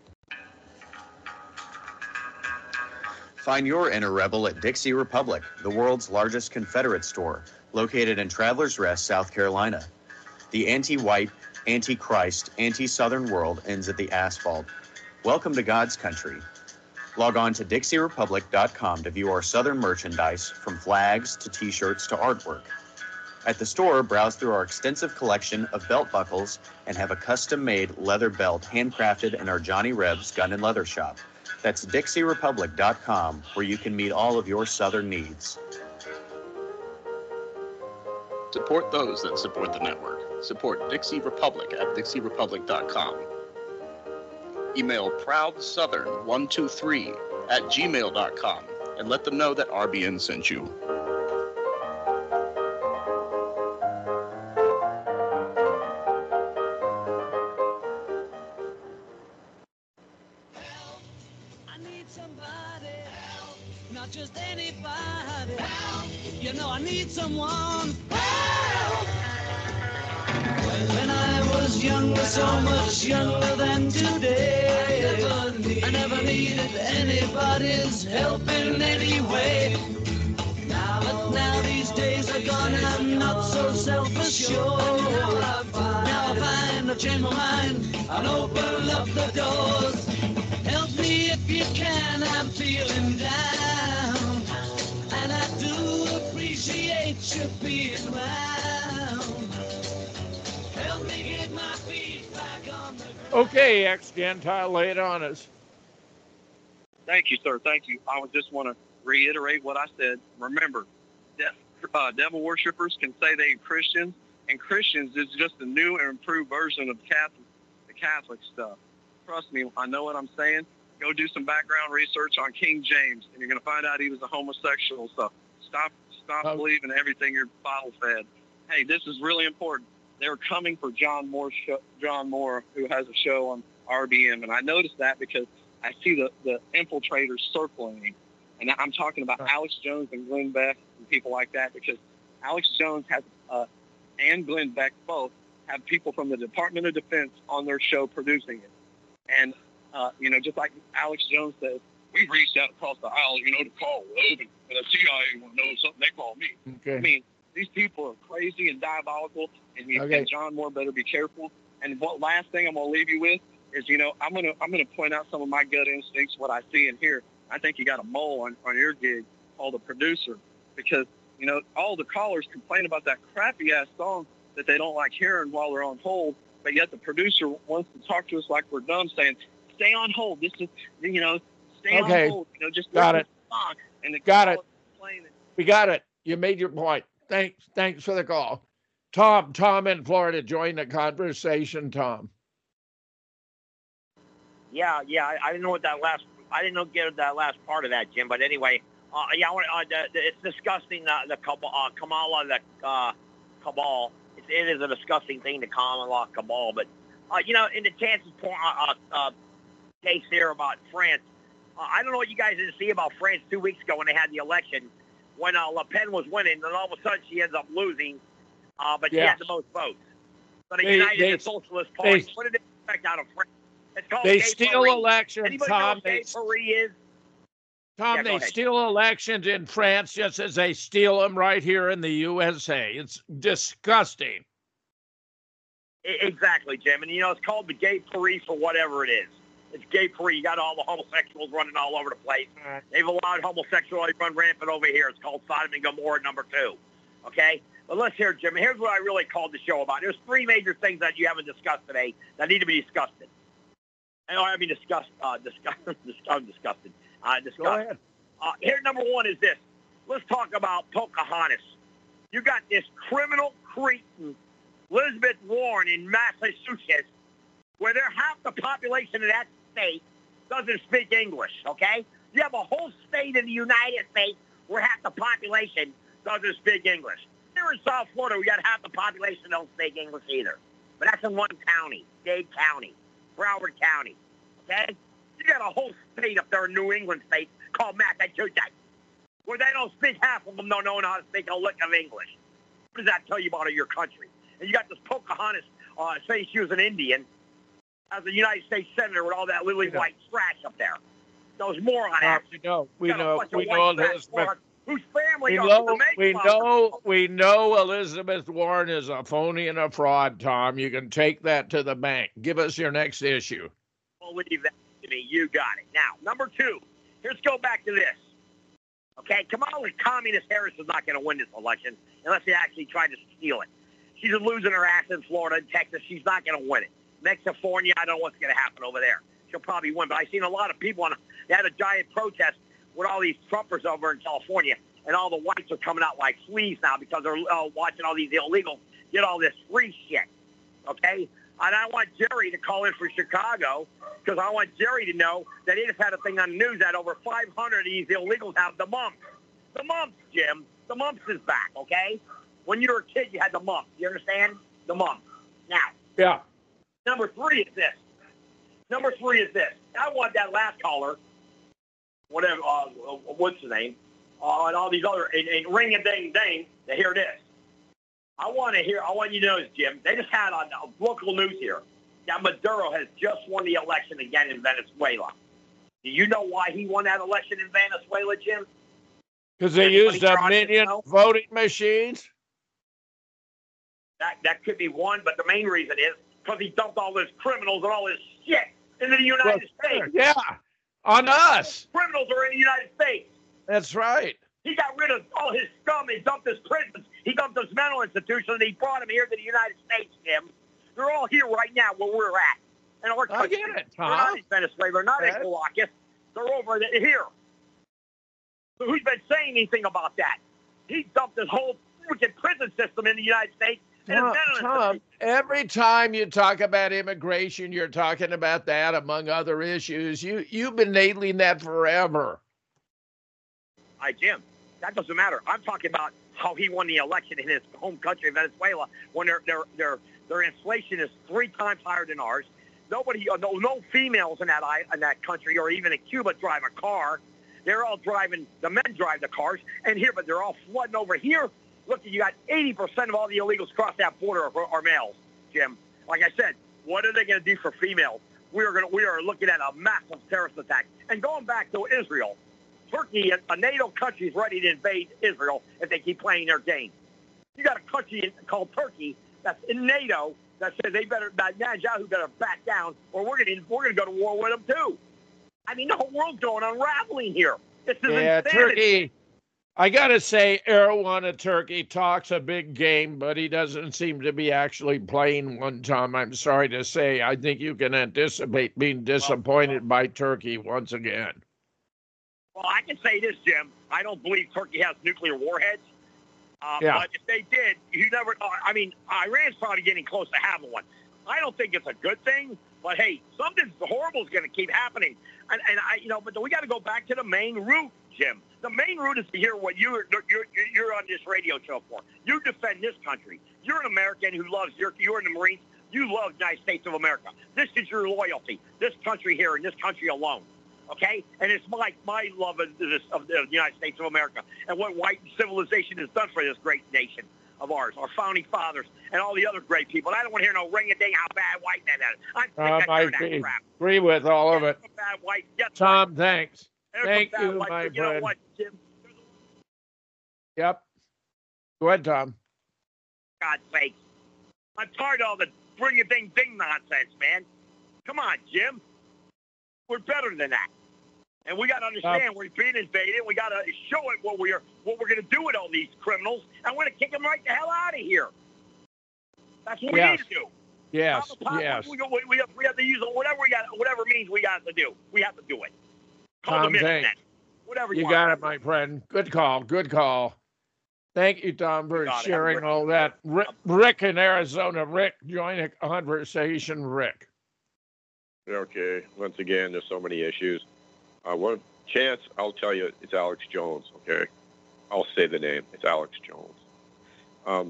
Find your inner rebel at Dixie Republic, the world's largest Confederate store, located in Travelers Rest, South Carolina. The anti-white, anti-Christ, anti-Southern world ends at the asphalt. Welcome to God's country. Log on to Dixie Republic dot com to view our Southern merchandise, from flags to t-shirts to artwork. At the store, browse through our extensive collection of belt buckles and have a custom-made leather belt handcrafted in our Johnny Rebs Gun and Leather Shop. That's Dixie Republic dot com, where you can meet all of your Southern needs. Support those that support the network. Support Dixie Republic at Dixie Republic dot com. Email proud southern one two three at gmail dot com and let them know that R B N sent you. Not just anybody. Help! You know I need someone. Help! When I was younger, so much younger than today, I never, need, I never needed anybody's help in any way. Now, but now these days are gone and I'm not so self-assured. Now I find, now I find I've changed my mind. I'll open up the doors. Help me if you can, I'm feeling down. And I do appreciate you being around. Help me get my feet back on the ground. Okay, ex-Gentile, lay it on us. Thank you, sir. Thank you. I would just want to reiterate what I said. Remember, de- uh, devil worshippers can say they're Christians, and Christians is just a new and improved version of Catholic, the Catholic stuff. Trust me, I know what I'm saying. Go do some background research on King James, and you're going to find out he was a homosexual. So stop stop Oh. believing everything you're bottle fed. Hey, this is really important. They're coming for John Moore, show, John Moore, who has a show on R B M, and I noticed that because I see the, the infiltrators circling him. And I'm talking about Alex Jones and Glenn Beck and people like that, because Alex Jones has, uh, and Glenn Beck both have people from the Department of Defense on their show producing it. And, uh, you know, just like Alex Jones says, we reached out across the aisle, you know, to call Logan, and the C I A want to know something, they call me. Okay. I mean, these people are crazy and diabolical, and, you, Okay. and John Moore better be careful. And what last thing I'm going to leave you with is, you know, I'm going to I'm going to point out some of my gut instincts, what I see and hear. I think you got a mole on, on your gig called a producer, because, you know, all the callers complain about that crappy ass song that they don't like hearing while they're on hold, but yet the producer wants to talk to us like we're dumb, saying, stay on hold. This is, you know, stay Okay. on hold. You know, just Got listen it. to the song. And the Got it. caller's complaining. We got it. You made your point. Thanks. Thanks for the call. Tom, Tom in Florida, join the conversation, Tom. Yeah, yeah. I, I didn't know what that last. I didn't know get that last part of that, Jim. But anyway, uh, yeah, I want, uh, the, the, it's disgusting. Uh, the Kab- uh, Kamala, the uh, cabal. It's, it is a disgusting thing, the Kamala cabal. But uh, you know, in the chances point, uh, uh, case here about France, uh, I don't know what you guys didn't see about France two weeks ago when they had the election, when uh, Le Pen was winning, and all of a sudden she ends up losing. Uh, but she Yes. had the most votes. So they, They- united they- the Socialist Party. they- what did they expect out of France? It's called They gay steal Paris. elections, Anybody Tom. know what They- gay Paris is? Tom, Yeah, go they ahead. steal elections in France just as they steal them right here in the U S A. It's disgusting. I- Exactly, Jim. And, you know, it's called the gay Paris for whatever it is. It's gay Paris. You got all the homosexuals running all over the place. They've allowed homosexuality to run rampant over here. It's called Sodom and Gomorrah number two. Okay? But let's hear, Jim. Here's what I really called the show about. There's three major things that you haven't discussed today that need to be discussed. And I mean discussed. Uh, discussed. I'm disgusted. Uh, discussed. Go ahead. Uh, here, number one is this. Let's talk about Pocahontas. You got this criminal cretin, Elizabeth Warren in Massachusetts, where they're half the population of that state doesn't speak English, okay? You have a whole state in the United States where half the population doesn't speak English. Here in South Florida, we got half the population that don't speak English either. But that's in one county, Dade County, Broward County, okay? You got a whole state up there in New England state called Massachusetts, where they don't speak, half of them don't know how to speak a lick of English. What does that tell you about your country? And you got this Pocahontas uh, saying she was an Indian as a United States senator with all that lily white trash up there. Those moron Uh, acts. we know, we You got a know, bunch of we white know trash Elizabeth. morons whose family We are know, the we Mayflower. know, we know Elizabeth Warren is a phony and a fraud, Tom. You can take that to the bank. Give us your next issue. Believe that to me. You got it. Now, number two, let's go back to this. Okay, Kamala Communist Harris is not going to win this election unless they actually try to steal it. She's losing her ass in Florida and Texas. She's not going to win it. Mexifornia, I don't know what's going to happen over there. She'll probably win, but I've seen a lot of people on. They had a giant protest with all these Trumpers over in California, and all the whites are coming out like fleas now because they're uh, watching all these illegals get all this free shit. Okay, and I want Jerry to call in for Chicago because I want Jerry to know that he just had a thing on the news that over five hundred of these illegals have the mumps. The mumps, Jim. The mumps is back. Okay, when you were a kid, you had the mumps. You understand? The mumps. Now, Yeah. number three is this. Number three is this. I want that last caller, whatever, uh, what's the name, uh, and all these other, and, and ring a ding ding to hear this. I want to hear, I want you to know this, Jim. They just had on uh, local news here that Maduro has just won the election again in Venezuela. Do you know why he won that election in Venezuela, Jim? Because they Anybody used a trying to million know? voting machines? That that could be one, but the main reason is because he dumped all those criminals and all this shit into the United States. Yeah, on us. Criminals are in the United States. That's right. He got rid of all his scum. He dumped his prisons. He dumped his mental institutions. And he brought them here to the United States, Jim. They're all here right now where we're at. And our I country. get it, They're not Tom. in Venezuela. They're not Yes. in Caracas. They're over the- here. So who's been saying anything about that? He dumped his whole freaking prison system in the United States. And Tom, his mental Tom, every time you talk about immigration, you're talking about that among other issues. You, you've been nailing that forever. Hi, Jim. That doesn't matter. I'm talking about how he won the election in his home country, Venezuela, when their their their their inflation is three times higher than ours. Nobody, uh, no, no females in that i- in that country or even in Cuba drive a car. They're all driving. The men drive the cars, and here, but they're all flooding over here. Look, you got eighty percent of all the illegals across that border are, are males, Jim. Like I said, what are they going to do for females? We are going. We are looking at a massive terrorist attack. And going back to Israel, Turkey, a NATO country, is ready to invade Israel if they keep playing their game. You got a country called Turkey that's in NATO that says they better, that Netanyahu better back down, or we're going to we're going to go to war with them too. I mean, the whole world's going unraveling here. This is Yeah, insanity. Turkey. I got to say, Erdogan of Turkey talks a big game, but he doesn't seem to be actually playing one, Tom. I'm sorry to say. I think you can anticipate being disappointed by Turkey once again. Well, I can say this, Jim. I don't believe Turkey has nuclear warheads. Uh, Yeah. But if they did, you never. Uh, I mean, Iran's probably getting close to having one. I don't think it's a good thing, but hey, something horrible is going to keep happening. And, and I, you know, but we got to go back to the main root, Jim. The main root is to hear what you're you're you're on this radio show for. You defend this country. You're an American who loves your. You're in the Marines. You love the United States of America. This is your loyalty. This country here and this country alone. Okay, and it's my my love of this of the United States of America and what white civilization has done for this great nation of ours, our founding fathers, and all the other great people. And I don't want to hear no ring-a-ding how bad white men are. I'm sick Um, of I hearing that agree, crap. agree with all of it. Some bad white. Yes, Tom, thanks. there's some Thank bad you, white, my but you know friend. what, Jim? Yep. Go ahead, Tom. God's sake. I'm tired of all the bring-a-ding-ding nonsense, man. Come on, Jim. We're better than that. And we got to understand we're being invaded. We got to show it what we're what we're going to do with all these criminals, and we're going to kick them right the hell out of here. That's what we Yes. need to do. Yes, Pop, pop, yes. We, we, we, have, we have to use whatever we got, whatever means we got to do. We have to do it. Call Tom, them in, thanks. then. Whatever you, You want. got it, my friend. Good call. Good call. Thank you, Tom, for got it. Have a sharing great- all that. Rick, Rick in Arizona. Rick, join a conversation, Rick. Okay. Once again, there's so many issues. Uh, one chance, I'll tell you, it's Alex Jones. Okay, I'll say the name. It's Alex Jones. Um,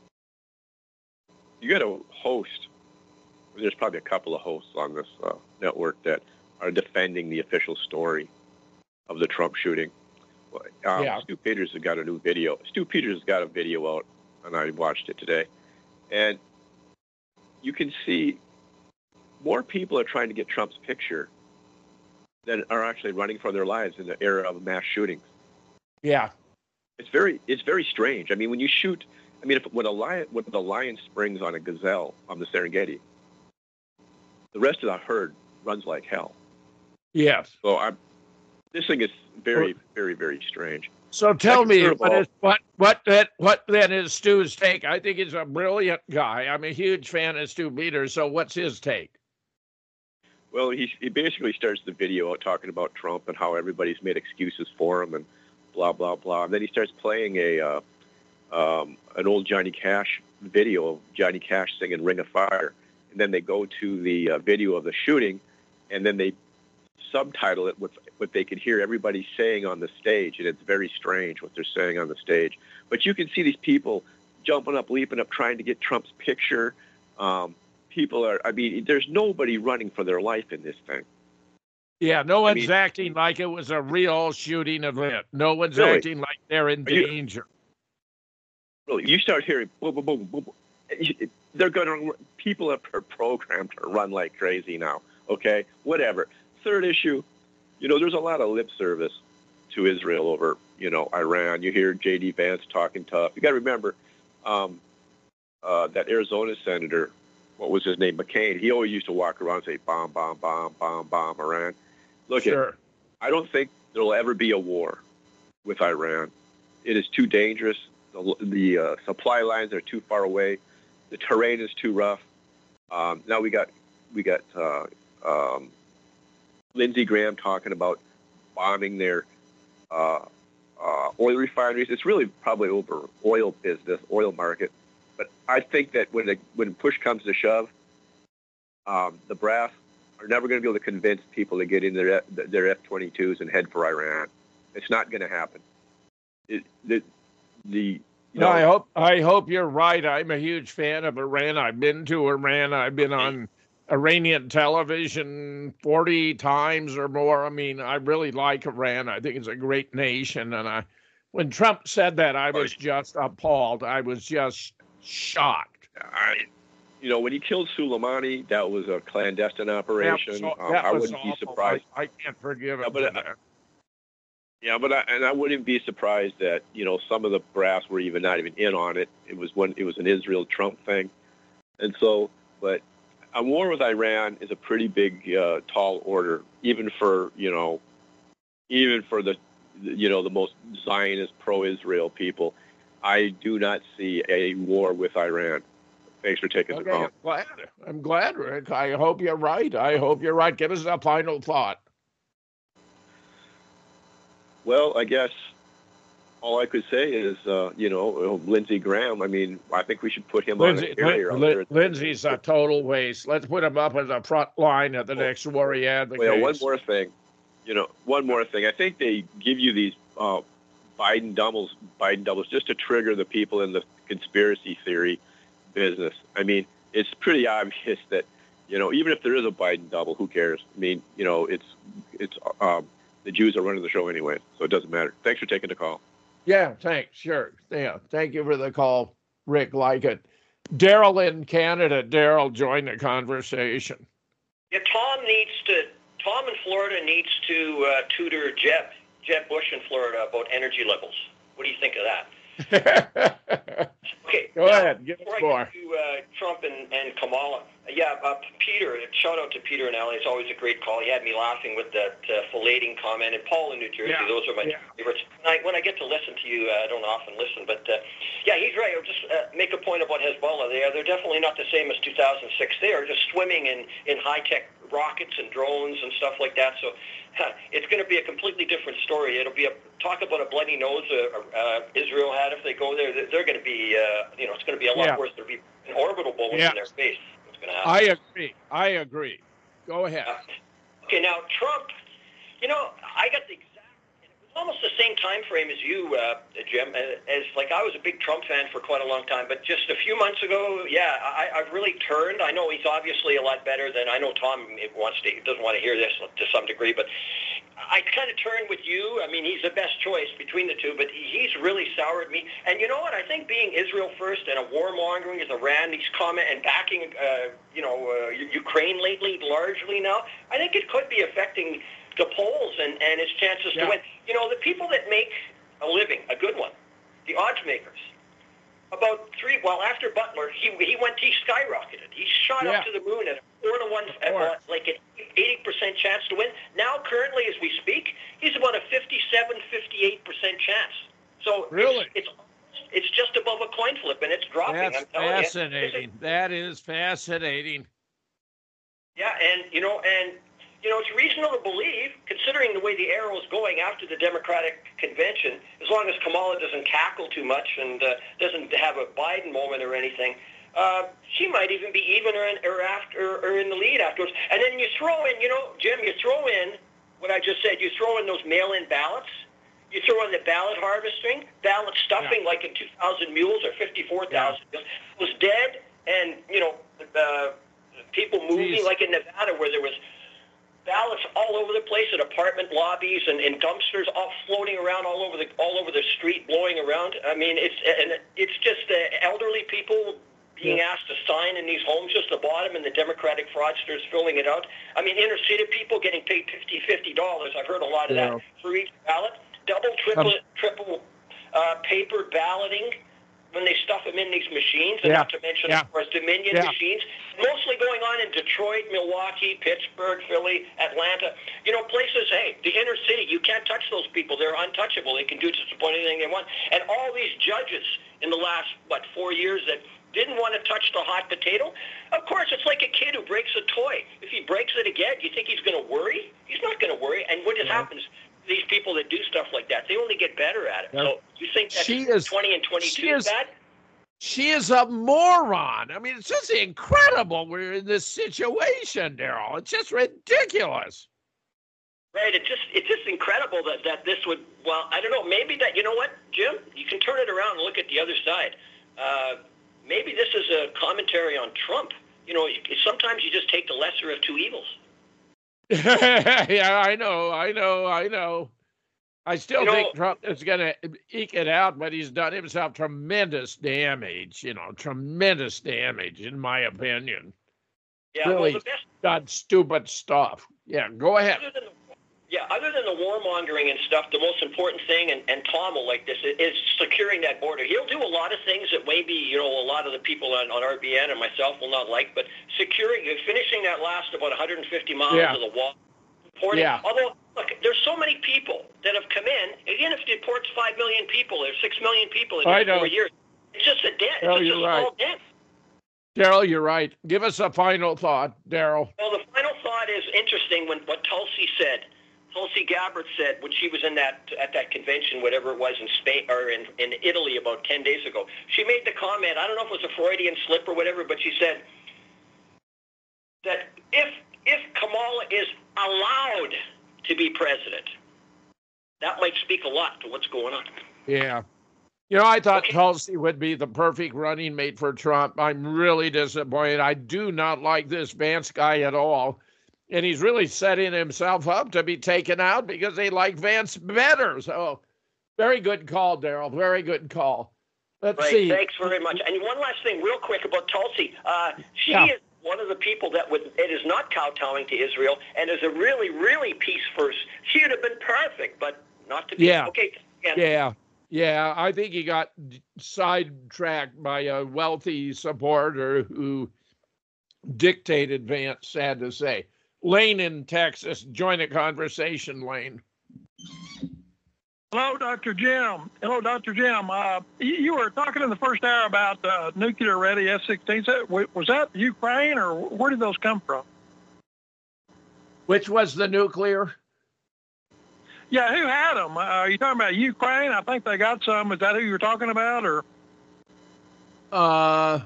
you got a host. There's probably a couple of hosts on this uh, network that are defending the official story of the Trump shooting. Um, Yeah. Stu Peters has got a new video. Stu Peters has got a video out, and I watched it today. And you can see more people are trying to get Trump's picture than are actually running for their lives in the era of mass shootings. Yeah. It's very, it's very strange. I mean, when you shoot, I mean, if when a lion, when the lion springs on a gazelle on the Serengeti, the rest of the herd runs like hell. Yes. So I'm, this thing is very, very, very strange. So tell Second, me, third of what all- is what what that what then is Stu's take? I think he's a brilliant guy. I'm a huge fan of Stu Peters. So what's his take? Well, he he basically starts the video out talking about Trump and how everybody's made excuses for him and blah blah blah. And then he starts playing a uh, um, an old Johnny Cash video of Johnny Cash singing "Ring of Fire," and then they go to the uh, video of the shooting, and then they subtitle it with what they can hear everybody saying on the stage, and it's very strange what they're saying on the stage. But you can see these people jumping up, leaping up, trying to get Trump's picture. Um, people are, I mean, there's nobody running for their life in this thing. Yeah, no one's mean- acting like it was a real shooting event. No one's Really? acting like they're in Are you- danger. Really, you start hearing boom, boom, boom, boom, boom. They're going to, people are programmed to run like crazy now. Okay, whatever. Third issue, you know, there's a lot of lip service to Israel over, you know, Iran. You hear J D Vance talking tough. You got to remember um, uh, that Arizona senator, what was his name, McCain, he always used to walk around and say, bomb, bomb, bomb, bomb, bomb, Iran. Look, Sure. at, I don't think there will ever be a war with Iran. It is too dangerous. The, the uh, supply lines are too far away. The terrain is too rough. Um, now we got, we got uh, um, Lindsey Graham talking about bombing their uh, uh, oil refineries. It's really probably over oil business, oil market. But I think that when the, when push comes to shove, um, the brass are never going to be able to convince people to get in their their F twenty-twos and head for Iran. It's not going to happen. It, the the you No, know, I hope I hope you're right. I'm a huge fan of Iran. I've been to Iran. I've been on Iranian television forty times or more. I mean, I really like Iran. I think it's a great nation. And I, when Trump said that, I was just appalled. I was just shocked. I, you know, when he killed Soleimani, that was a clandestine operation. That was, Um, that I was wouldn't be awful. surprised. I, I can't forgive him Yeah, but, for that. Yeah, but I, and I wouldn't be surprised that, you know, some of the brass were even not even in on it. It was one. It was an Israel Trump thing, and so. But a war with Iran is a pretty big, uh, tall order, even for, you know, even for the, you know, the most Zionist, pro-Israel people. I do not see a war with Iran. Thanks for taking Okay, the call. I'm glad. I'm glad, Rick. I hope you're right. I hope you're right. Give us a final thought. Well, I guess all I could say is, uh, you know, Lindsey Graham. I mean, I think we should put him Lindsey, on a carrier. Lin- Lin- Lindsey's a total waste. Let's put him up in the front line at the next war he advocates. Well, one more thing. You know, one more thing. I think they give you these uh, Biden doubles, Biden doubles, just to trigger the people in the conspiracy theory business. I mean, it's pretty obvious that, you know, even if there is a Biden double, who cares? I mean, you know, it's it's um, the Jews are running the show anyway, so it doesn't matter. Thanks for taking the call. Yeah, thanks. Sure. Yeah, thank you for the call, Rick. Like it. Daryl in Canada. Daryl, join the conversation. Yeah, Tom needs to. Tom in Florida needs to uh, tutor Jeb Jeb Bush in Florida about energy levels. What do you think of that? Okay. Go now, ahead. Give us before more. I get to uh, Trump and, and Kamala, yeah, uh, Peter, shout out to Peter and Allie. It's always a great call. He had me laughing with that uh, filleting comment. And Paul in New Jersey, Yeah, those are my yeah. favorites. When I, when I get to listen to you, uh, I don't often listen, but uh, yeah, he's right. I'll just uh, make a point about Hezbollah. They are, they're definitely not the same as two thousand six. They are just swimming in, in high-tech rockets and drones and stuff like that. So huh, it's going to be a completely different story. It'll be a talk about a bloody nose uh, uh, Israel had if they go there. They're, they're going to be, uh, you know, it's going to be a lot Yeah. worse. There'll be an orbital bullet Yeah. in their face. What's going to happen? I agree. I agree. Go ahead. Okay, now Trump, you know, I got the exact, it was almost the same time frame as you, uh, Jim, as, as like I was a big Trump fan for quite a long time, but just a few months ago, yeah, I, I've really turned. I know he's obviously a lot better than, I know Tom wants to, doesn't want to hear this to some degree, but I kind of turned with you. I mean, he's the best choice between the two, but he's really soured me. And you know what? I think being Israel first and a warmongering as Iran, these comment and backing, uh, you know, uh, Ukraine lately largely now, I think it could be affecting the polls and, and his chances Yeah. to win. You know, the people that make a living, a good one, the odds makers, about three, well, after Butler, he he went, he skyrocketed. He shot Yeah. up to the moon at a four to one, at course. uh, like an eighty percent chance to win. Now, currently, as we speak, he's about a fifty-seven, fifty-eight percent chance. So Really? it's, it's it's just above a coin flip, and it's dropping. That's I'm telling you. fascinating. That is fascinating. Yeah, and you know, and you know, it's reasonable to believe, considering the way the arrow is going after the Democratic convention, as long as Kamala doesn't cackle too much and uh, doesn't have a Biden moment or anything, uh, she might even be even or in, or after or in the lead afterwards. And then you throw in, you know, Jim, you throw in what I just said. You throw in those mail-in ballots. You throw in the ballot harvesting, ballot stuffing, like in two thousand mules or fifty-four thousand mules, was dead, and you know, uh, people moving, Jeez. like in Nevada, where there was ballots all over the place at apartment lobbies and in dumpsters, all floating around all over the all over the street, blowing around. I mean, it's and it's just uh, elderly people being Yeah. asked to sign in these homes just the bottom, and the Democratic fraudsters filling it out. I mean, inner city people getting paid fifty, fifty dollars. I've heard a lot of Yeah. that for each ballot. Double, triple, Um, triple uh, paper balloting when they stuff them in these machines, and Yeah. not to mention, Yeah. of course, Dominion Yeah. machines, mostly going on in Detroit, Milwaukee, Pittsburgh, Philly, Atlanta. You know, places, hey, the inner city, you can't touch those people. They're untouchable. They can do just about anything they want. And all these judges in the last, what, four years that didn't want to touch the hot potato, of course, it's like a kid who breaks a toy. If he breaks it again, you think he's going to worry? He's not going to worry. And what just No. happens? These people that do stuff like that, they only get better at it. Yeah. So you think that She is- twenty and she twenty-two is- is bad? She is a moron. I mean, it's just incredible we're in this situation, Daryl. It's just ridiculous. Right. It's just it's just incredible that, that this would, well, I don't know, maybe that, you know what, Jim, you can turn it around and look at the other side. Uh, maybe this is a commentary on Trump. You know, you, sometimes you just take the lesser of two evils. Yeah, I know, I know, I know. I still You know- think Trump is going to eke it out, but he's done himself tremendous damage, you know, tremendous damage, in my opinion. Yeah, Really well, the best, done stupid stuff. Yeah, go ahead. other than the, Yeah, other than the warmongering and stuff, the most important thing, and, and Tom will like this, is securing that border. He'll do a lot of things that maybe, you know, a lot of the people on, on R B N and myself will not like, but securing, finishing that last about one hundred fifty miles Yeah. of the wall. Porting, Yeah. Although, look, there's so many people that have come in, again, if it ports five million people or six million people in I just four know. years, it's just a dent. Well, It's you're just a right. small dent. Daryl, you're right. Give us a final thought, Daryl. Well, the final thought is interesting when what Tulsi said. Tulsi Gabbard said when she was in that at that convention, whatever it was in Spain or in, in Italy about ten days ago. She made the comment. I don't know if it was a Freudian slip or whatever, but she said that if if Kamala is allowed to be president, that might speak a lot to what's going on. Yeah. You know, I thought Tulsi would be the perfect running mate for Trump. I'm really disappointed. I do not like this Vance guy at all. And he's really setting himself up to be taken out because they like Vance better. So, very good call, Daryl. Very good call. Let's Right. see. Thanks very much. And one last thing, real quick, about Tulsi. Uh, she Yeah. is one of the people that would, it is not kowtowing to Israel and is a really, really peace first. She would have been perfect, but not to be. Yeah. Okay. again. Yeah. Yeah. I think he got sidetracked by a wealthy supporter who dictated Vance, sad to say. Lane in Texas, join the conversation, Lane. Hello, Doctor Jim. Hello, Doctor Jim. Uh, you, you were talking in the first hour about uh, nuclear-ready F sixteens. Was that Ukraine, or where did those come from? Which was the nuclear? Yeah, who had them? Uh, are you talking about Ukraine? I think they got some. Is that who you were talking about, or? Uh,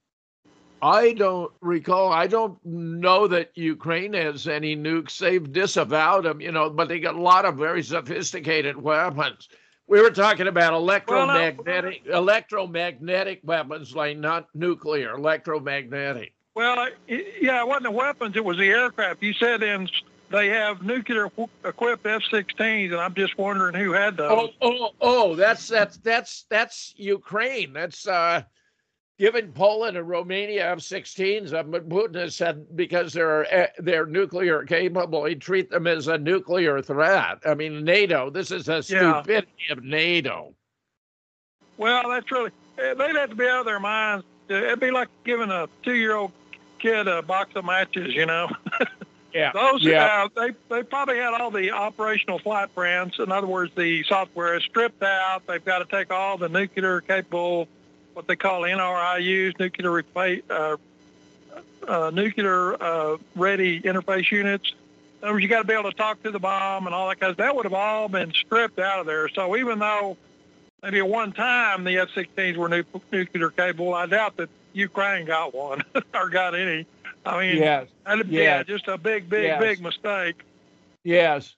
I don't recall. I don't know that Ukraine has any nukes. They've disavowed them, you know, but they got a lot of very sophisticated weapons. We were talking about electromagnetic well, no, electromagnetic weapons, like not nuclear, electromagnetic. Well, it, yeah, it wasn't the weapons. It was the aircraft. You said in they have nuclear-equipped F sixteens, and I'm just wondering who had those. Oh, oh, oh! That's that's that's that's Ukraine. That's uh. Giving Poland and Romania F sixteens, uh, Putin has said because they're they're nuclear capable, he treat them as a nuclear threat. I mean, NATO. This is a stupidity yeah. of NATO. Well, that's really they'd have to be out of their minds. It'd be like giving a two-year-old kid a box of matches, you know. Yeah. Those yeah. Uh, they they probably had all the operational flight brands. In other words, the software is stripped out. They've got to take all the nuclear capable, what they call N R I Us, nuclear uh, uh, nuclear uh, ready interface units. In other words, you got to be able to talk to the bomb and all that kind of stuff. That would have all been stripped out of there. So even though maybe at one time the F sixteens were nu- nuclear capable, I doubt that Ukraine got one or got any. I mean, yes. that'd be yes. just a big, big, yes. big mistake. Yes.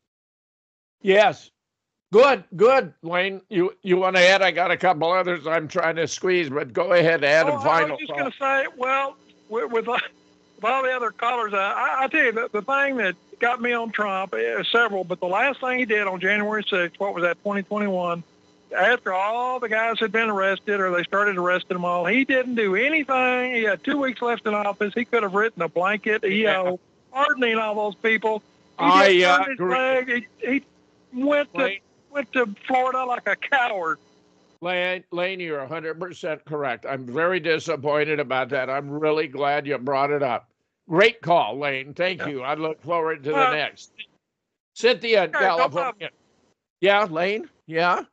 Yes. Good, good, Wayne. You you want to add? I got a couple others I'm trying to squeeze, but go ahead, add oh, a final I was just thought. going to say, well, with, with, with all the other callers, uh, I, I tell you, the, the thing that got me on Trump, uh, several, but the last thing he did on January sixth, what was that, twenty twenty-one, after all the guys had been arrested or they started arresting them all, he didn't do anything. He had two weeks left in office. He could have written a blanket E O, pardoning all those people. He I just uh, turned his agree. leg. He, he went to... Wayne, went to Florida like a coward. Lane, Lane, you're one hundred percent correct. I'm very disappointed about that. I'm really glad you brought it up. Great call, Lane. Thank yeah. you. I look forward to uh, the next. Cynthia, okay, California. No yeah, Lane? Yeah?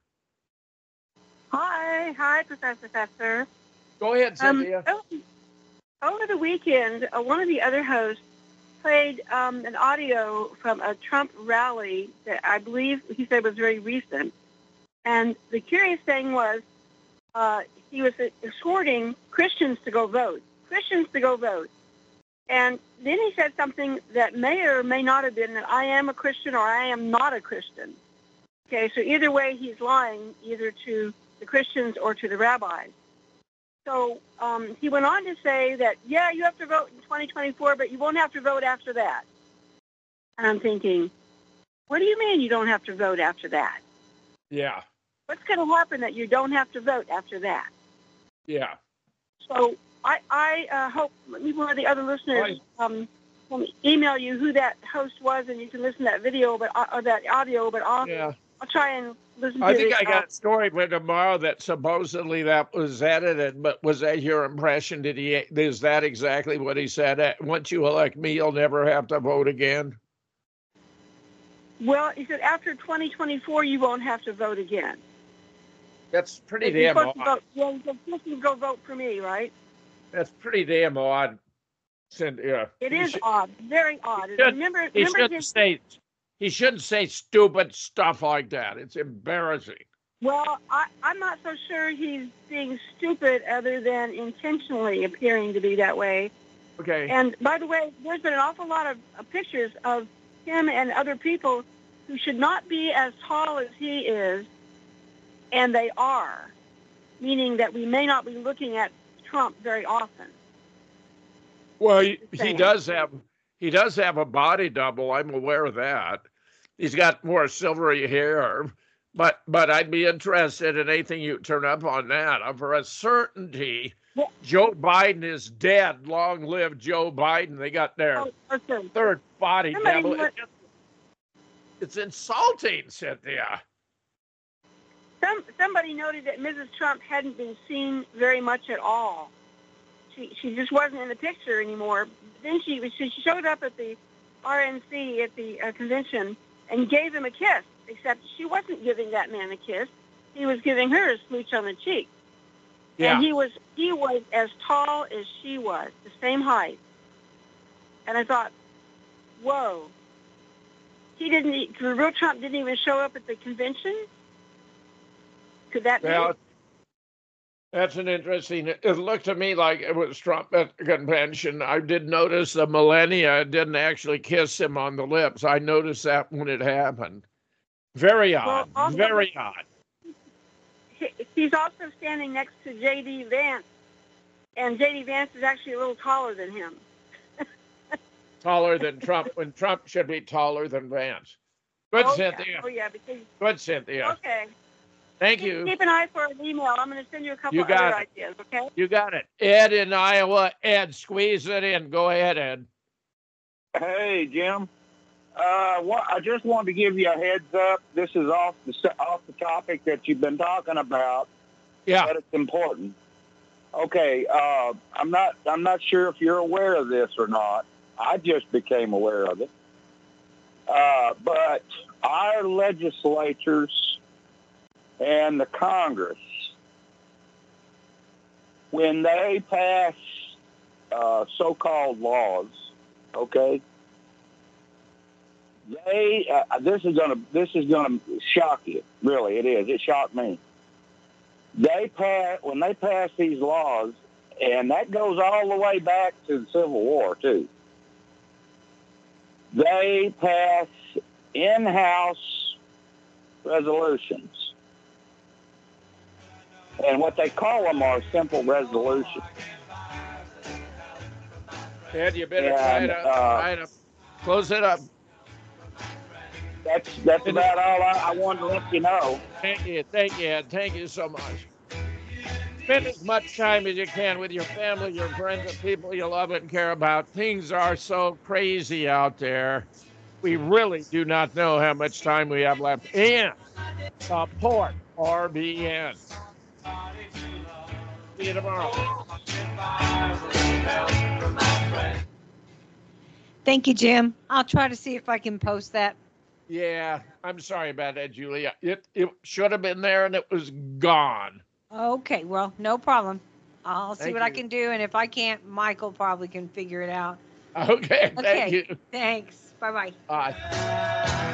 Hi. Hi, Professor Fetzer. Go ahead, Cynthia. Um, over the weekend, uh, one of the other hosts played um, an audio from a Trump rally that I believe he said was very recent. And the curious thing was uh, he was exhorting Christians to go vote, Christians to go vote. And then he said something that may or may not have been that I am a Christian or I am not a Christian. Okay, so either way he's lying, either to the Christians or to the rabbis. So um, he went on to say that, yeah, you have to vote in twenty twenty-four, but you won't have to vote after that. And I'm thinking, what do you mean you don't have to vote after that? Yeah. What's going to happen that you don't have to vote after that? Yeah. So I, I uh, hope maybe one of the other listeners um, I'll email you who that host was, and you can listen to that video, but or that audio. But I'll Yeah. I'll try and listen I to think it. I got a story for tomorrow that supposedly that was edited, but was that your impression? Did he? Is that exactly what he said? Once you elect me, you'll never have to vote again. Well, he said after twenty twenty-four, you won't have to vote again. That's pretty You're damn supposed to odd. vote- Yeah, you're supposed to go vote for me, right? That's pretty damn odd, Cynthia. It He is should- odd, very odd. he should- remember, he remember shouldn't his, say he shouldn't say stupid stuff like that. It's embarrassing. Well, I, I'm not so sure he's being stupid, other than intentionally appearing to be that way. Okay. And by the way, there's been an awful lot of uh, pictures of him and other people who should not be as tall as he is, and they are, meaning that we may not be looking at Trump very often. Well, he, he saying. does have he does have a body double. I'm aware of that. He's got more silvery hair, but but I'd be interested in anything you turn up on that. Uh, For a certainty, Yeah. Joe Biden is dead. Long live Joe Biden. They got their Oh, okay. third body Somebody double. let- It's, just- it's insulting, Cynthia. Some, somebody noted that Missus Trump hadn't been seen very much at all. She she just wasn't in the picture anymore. Then she she showed up at the R N C at the uh, convention and gave him a kiss, except she wasn't giving that man a kiss. He was giving her a smooch on the cheek. Yeah. And he was he was as tall as she was, the same height. And I thought, whoa. He didn't. e- The real Trump didn't even show up at the convention. Could that be? Well, that's an interesting. It looked to me like it was Trump at the convention. I did notice the Melania didn't actually kiss him on the lips. I noticed that when it happened. Very odd. also- Very odd. He- He's also standing next to J D. Vance, and J D. Vance is actually a little taller than him. Taller than Trump when Trump should be taller than Vance. Good, oh, Cynthia. Yeah. Oh, yeah, because... Good, Cynthia. Okay. Thank Keep- you. Keep an eye for an email. I'm going to send you a couple You got other it. ideas, okay? You got it. Ed in Iowa. Ed, squeeze it in. Go ahead, Ed. Hey, Jim. Uh, what, I just wanted to give you a heads up. This is off the off the topic that you've been talking about. Yeah. But it's important. Okay. Uh, I'm not. I'm not sure if you're aware of this or not. I just became aware of it. Uh, but our legislatures and the Congress, when they pass uh, so-called laws, okay, they uh, this is gonna this is gonna shock you. Really, it is. It shocked me. They pass when they pass these laws, and that goes all the way back to the Civil War too. They pass in-house resolutions, and what they call them are simple resolutions. Ed, you better try And, to, uh, try to close it up. That's that's about all I, I wanted to let you know. Thank you. Thank you, Ed. Thank you so much. Spend as much time as you can with your family, your friends, and people you love and care about. Things are so crazy out there. We really do not know how much time we have left. And support R B N. See you tomorrow. Thank you, Jim. I'll try to see if I can post that. Yeah, I'm sorry about that, Julia. It it should have been there and it was gone. Okay, well, no problem. I'll see Thank what I you. can do, and if I can't, Michael probably can figure it out. Okay, thank Okay, you. thanks. Bye-bye. Bye.